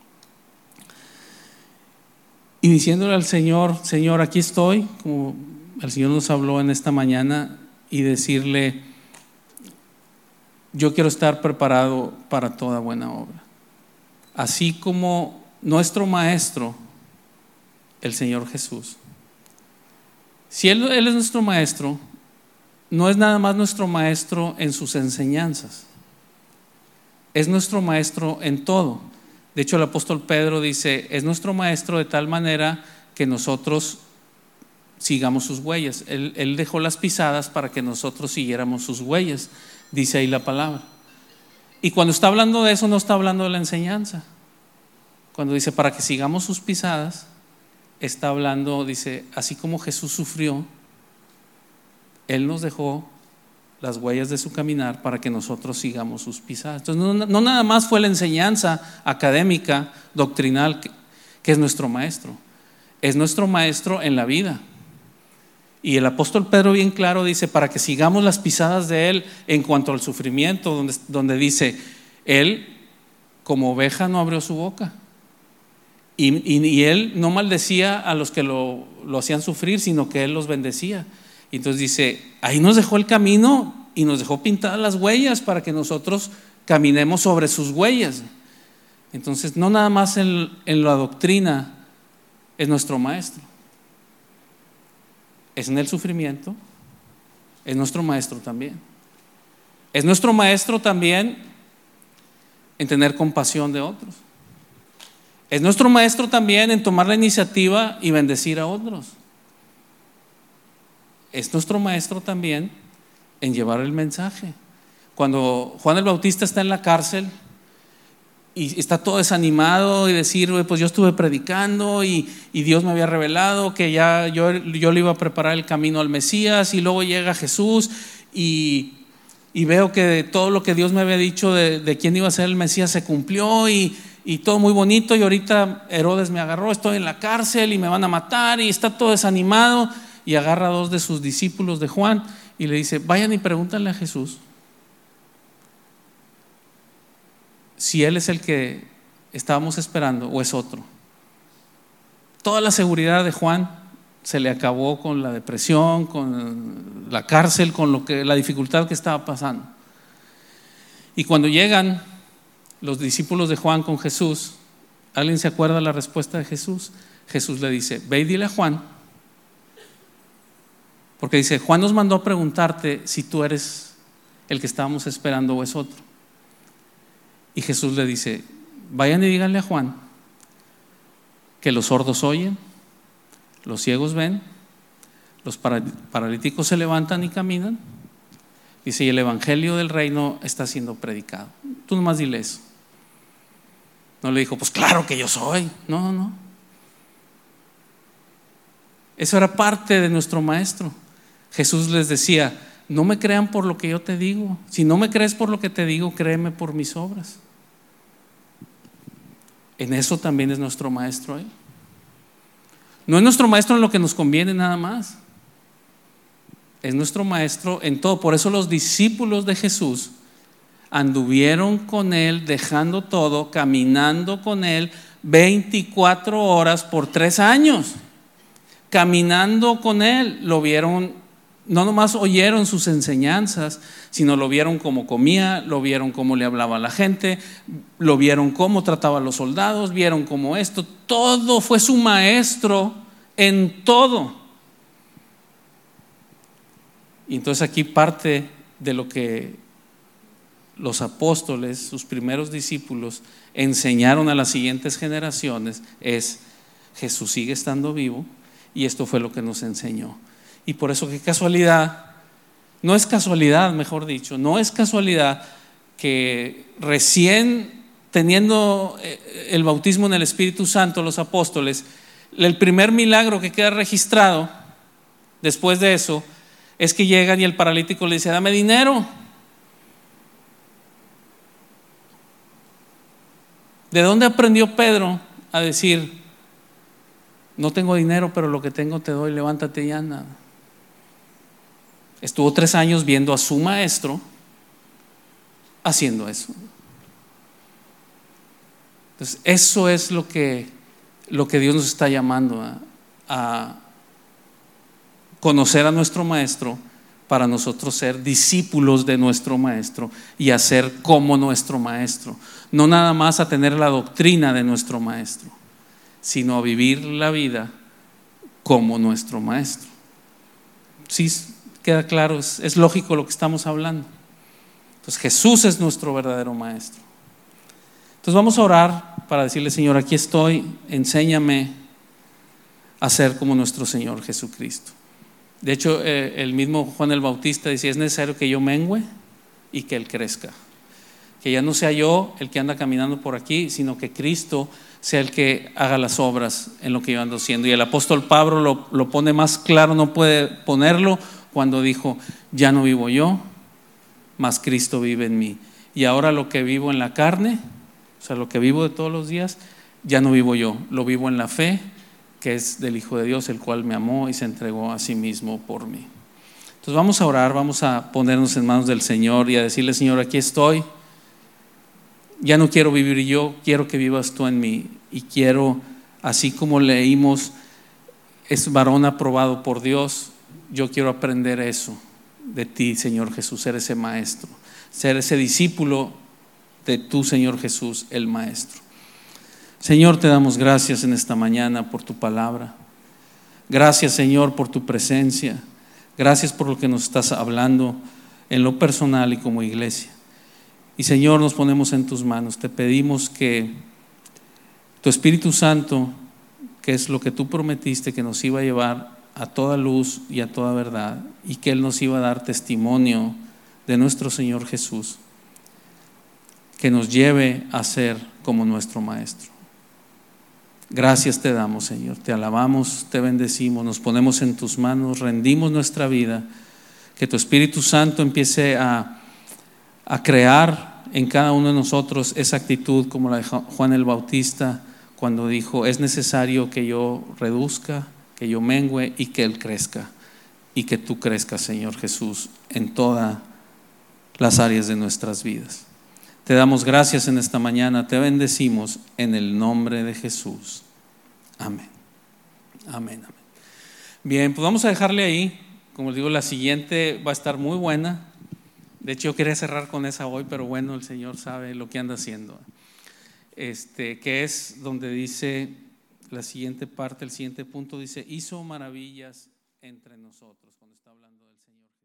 y diciéndole al Señor, Señor, aquí estoy, como el Señor nos habló en esta mañana, y decirle, yo quiero estar preparado para toda buena obra. Así como nuestro Maestro, el Señor Jesús. Si Él, Él es nuestro Maestro, no es nada más nuestro Maestro en sus enseñanzas, es nuestro Maestro en todo. De hecho, el apóstol Pedro dice, es nuestro Maestro de tal manera que nosotros sigamos sus huellas. Él, él dejó las pisadas para que nosotros siguiéramos sus huellas, dice ahí la palabra. Y cuando está hablando de eso, no está hablando de la enseñanza. Cuando dice para que sigamos sus pisadas, está hablando, dice, así como Jesús sufrió, Él nos dejó las huellas de su caminar para que nosotros sigamos sus pisadas. Entonces no, no nada más fue la enseñanza académica, doctrinal, que, que es nuestro maestro, es nuestro maestro en la vida. Y el apóstol Pedro bien claro dice, para que sigamos las pisadas de Él en cuanto al sufrimiento, donde, donde dice, Él como oveja no abrió su boca. Y, y, y Él no maldecía a los que lo, lo hacían sufrir, sino que Él los bendecía. Y entonces dice, ahí nos dejó el camino y nos dejó pintadas las huellas para que nosotros caminemos sobre sus huellas. Entonces no nada más en, en la doctrina es nuestro maestro, es en el sufrimiento, es nuestro maestro también. Es nuestro maestro también en tener compasión de otros. Es nuestro maestro también en tomar la iniciativa y bendecir a otros. Es nuestro maestro también en llevar el mensaje. Cuando Juan el Bautista está en la cárcel y está todo desanimado y decir, pues yo estuve predicando y, y Dios me había revelado que ya yo, yo le iba a preparar el camino al Mesías, y luego llega Jesús y, y veo que todo lo que Dios me había dicho de, de quién iba a ser el Mesías se cumplió, y, y todo muy bonito, y ahorita Herodes me agarró, estoy en la cárcel y me van a matar, y está todo desanimado. Y agarra a dos de sus discípulos de Juan y le dice, vayan y pregúntenle a Jesús si Él es el que estábamos esperando o es otro. Toda la seguridad de Juan se le acabó con la depresión, con la cárcel, con lo que, la dificultad que estaba pasando. Y cuando llegan los discípulos de Juan con Jesús, ¿alguien se acuerda la respuesta de Jesús? Jesús le dice, ve y dile a Juan. Porque dice, Juan nos mandó a preguntarte si tú eres el que estábamos esperando o es otro. Y Jesús le dice, vayan y díganle a Juan que los sordos oyen, los ciegos ven, los paralíticos se levantan y caminan. Dice, y el evangelio del reino está siendo predicado. Tú nomás dile eso. No le dijo, pues claro que yo soy. No, no, no. Eso era parte de nuestro maestro. Jesús les decía, no me crean por lo que yo te digo. Si no me crees por lo que te digo, créeme por mis obras. En eso también es nuestro maestro Él. No es nuestro maestro en lo que nos conviene nada más. es nuestro maestro en todo. Por eso los discípulos de Jesús anduvieron con Él, dejando todo, caminando con Él veinticuatro horas por tres años. Caminando con Él, lo vieron, no nomás oyeron sus enseñanzas, sino lo vieron cómo comía, lo vieron cómo le hablaba a la gente, lo vieron cómo trataba a los soldados, vieron cómo esto, todo fue su maestro en todo. Y entonces aquí parte de lo que los apóstoles, sus primeros discípulos, enseñaron a las siguientes generaciones es: Jesús sigue estando vivo y esto fue lo que nos enseñó. Y por eso, qué casualidad, no es casualidad, mejor dicho, no es casualidad que recién teniendo el bautismo en el Espíritu Santo los apóstoles, el primer milagro que queda registrado después de eso es que llegan y el paralítico le dice: dame dinero. ¿De dónde aprendió Pedro a decir: no tengo dinero, pero lo que tengo te doy, levántate y anda? Estuvo tres años viendo a su maestro haciendo eso. Entonces, eso es lo que, lo que Dios nos está llamando a, a conocer a nuestro maestro, para nosotros ser discípulos de nuestro maestro y a ser como nuestro maestro. No nada más a tener la doctrina de nuestro maestro, sino a vivir la vida como nuestro maestro. ¿Sí queda claro? Es, es lógico lo que estamos hablando. Entonces Jesús es nuestro verdadero maestro. Entonces vamos a orar para decirle: Señor, aquí estoy, enséñame a ser como nuestro Señor Jesucristo. De hecho, eh, el mismo Juan el Bautista decía: es necesario que yo mengüe y que Él crezca. Que ya no sea yo el que anda caminando por aquí, sino que Cristo sea el que haga las obras en lo que yo ando haciendo. Y el apóstol Pablo lo, lo pone más claro, no puede ponerlo, cuando dijo: ya no vivo yo, mas Cristo vive en mí. Y ahora lo que vivo en la carne, o sea, lo que vivo de todos los días, ya no vivo yo, lo vivo en la fe que es del Hijo de Dios, el cual me amó y se entregó a sí mismo por mí. Entonces vamos a orar, vamos a ponernos en manos del Señor y a decirle: Señor, aquí estoy, ya no quiero vivir yo, quiero que vivas tú en mí. Y quiero, así como leímos, es varón aprobado por Dios, yo quiero aprender eso de ti, Señor Jesús, ser ese maestro, ser ese discípulo de tu Señor Jesús, el maestro. Señor, te damos gracias en esta mañana por tu palabra. Gracias, Señor, por tu presencia. Gracias por lo que nos estás hablando en lo personal y como iglesia. Y Señor, nos ponemos en tus manos. Te pedimos que tu Espíritu Santo, que es lo que tú prometiste que nos iba a llevar a toda luz y a toda verdad, y que Él nos iba a dar testimonio de nuestro Señor Jesús, que nos lleve a ser como nuestro Maestro. Gracias te damos, Señor, te alabamos, te bendecimos, nos ponemos en tus manos, rendimos nuestra vida, que tu Espíritu Santo empiece a, a crear en cada uno de nosotros esa actitud como la de Juan el Bautista, cuando dijo: es necesario que yo reduzca, que yo mengüe y que Él crezca, y que tú crezcas, Señor Jesús, en todas las áreas de nuestras vidas. Te damos gracias en esta mañana, te bendecimos en el nombre de Jesús. Amén. Amén, amén. Bien, pues vamos a dejarle ahí. Como les digo, la siguiente va a estar muy buena. De hecho, yo quería cerrar con esa hoy, pero bueno, el Señor sabe lo que anda haciendo. Este, que es donde dice la siguiente parte, el siguiente punto dice: hizo maravillas entre nosotros, cuando está hablando del Señor.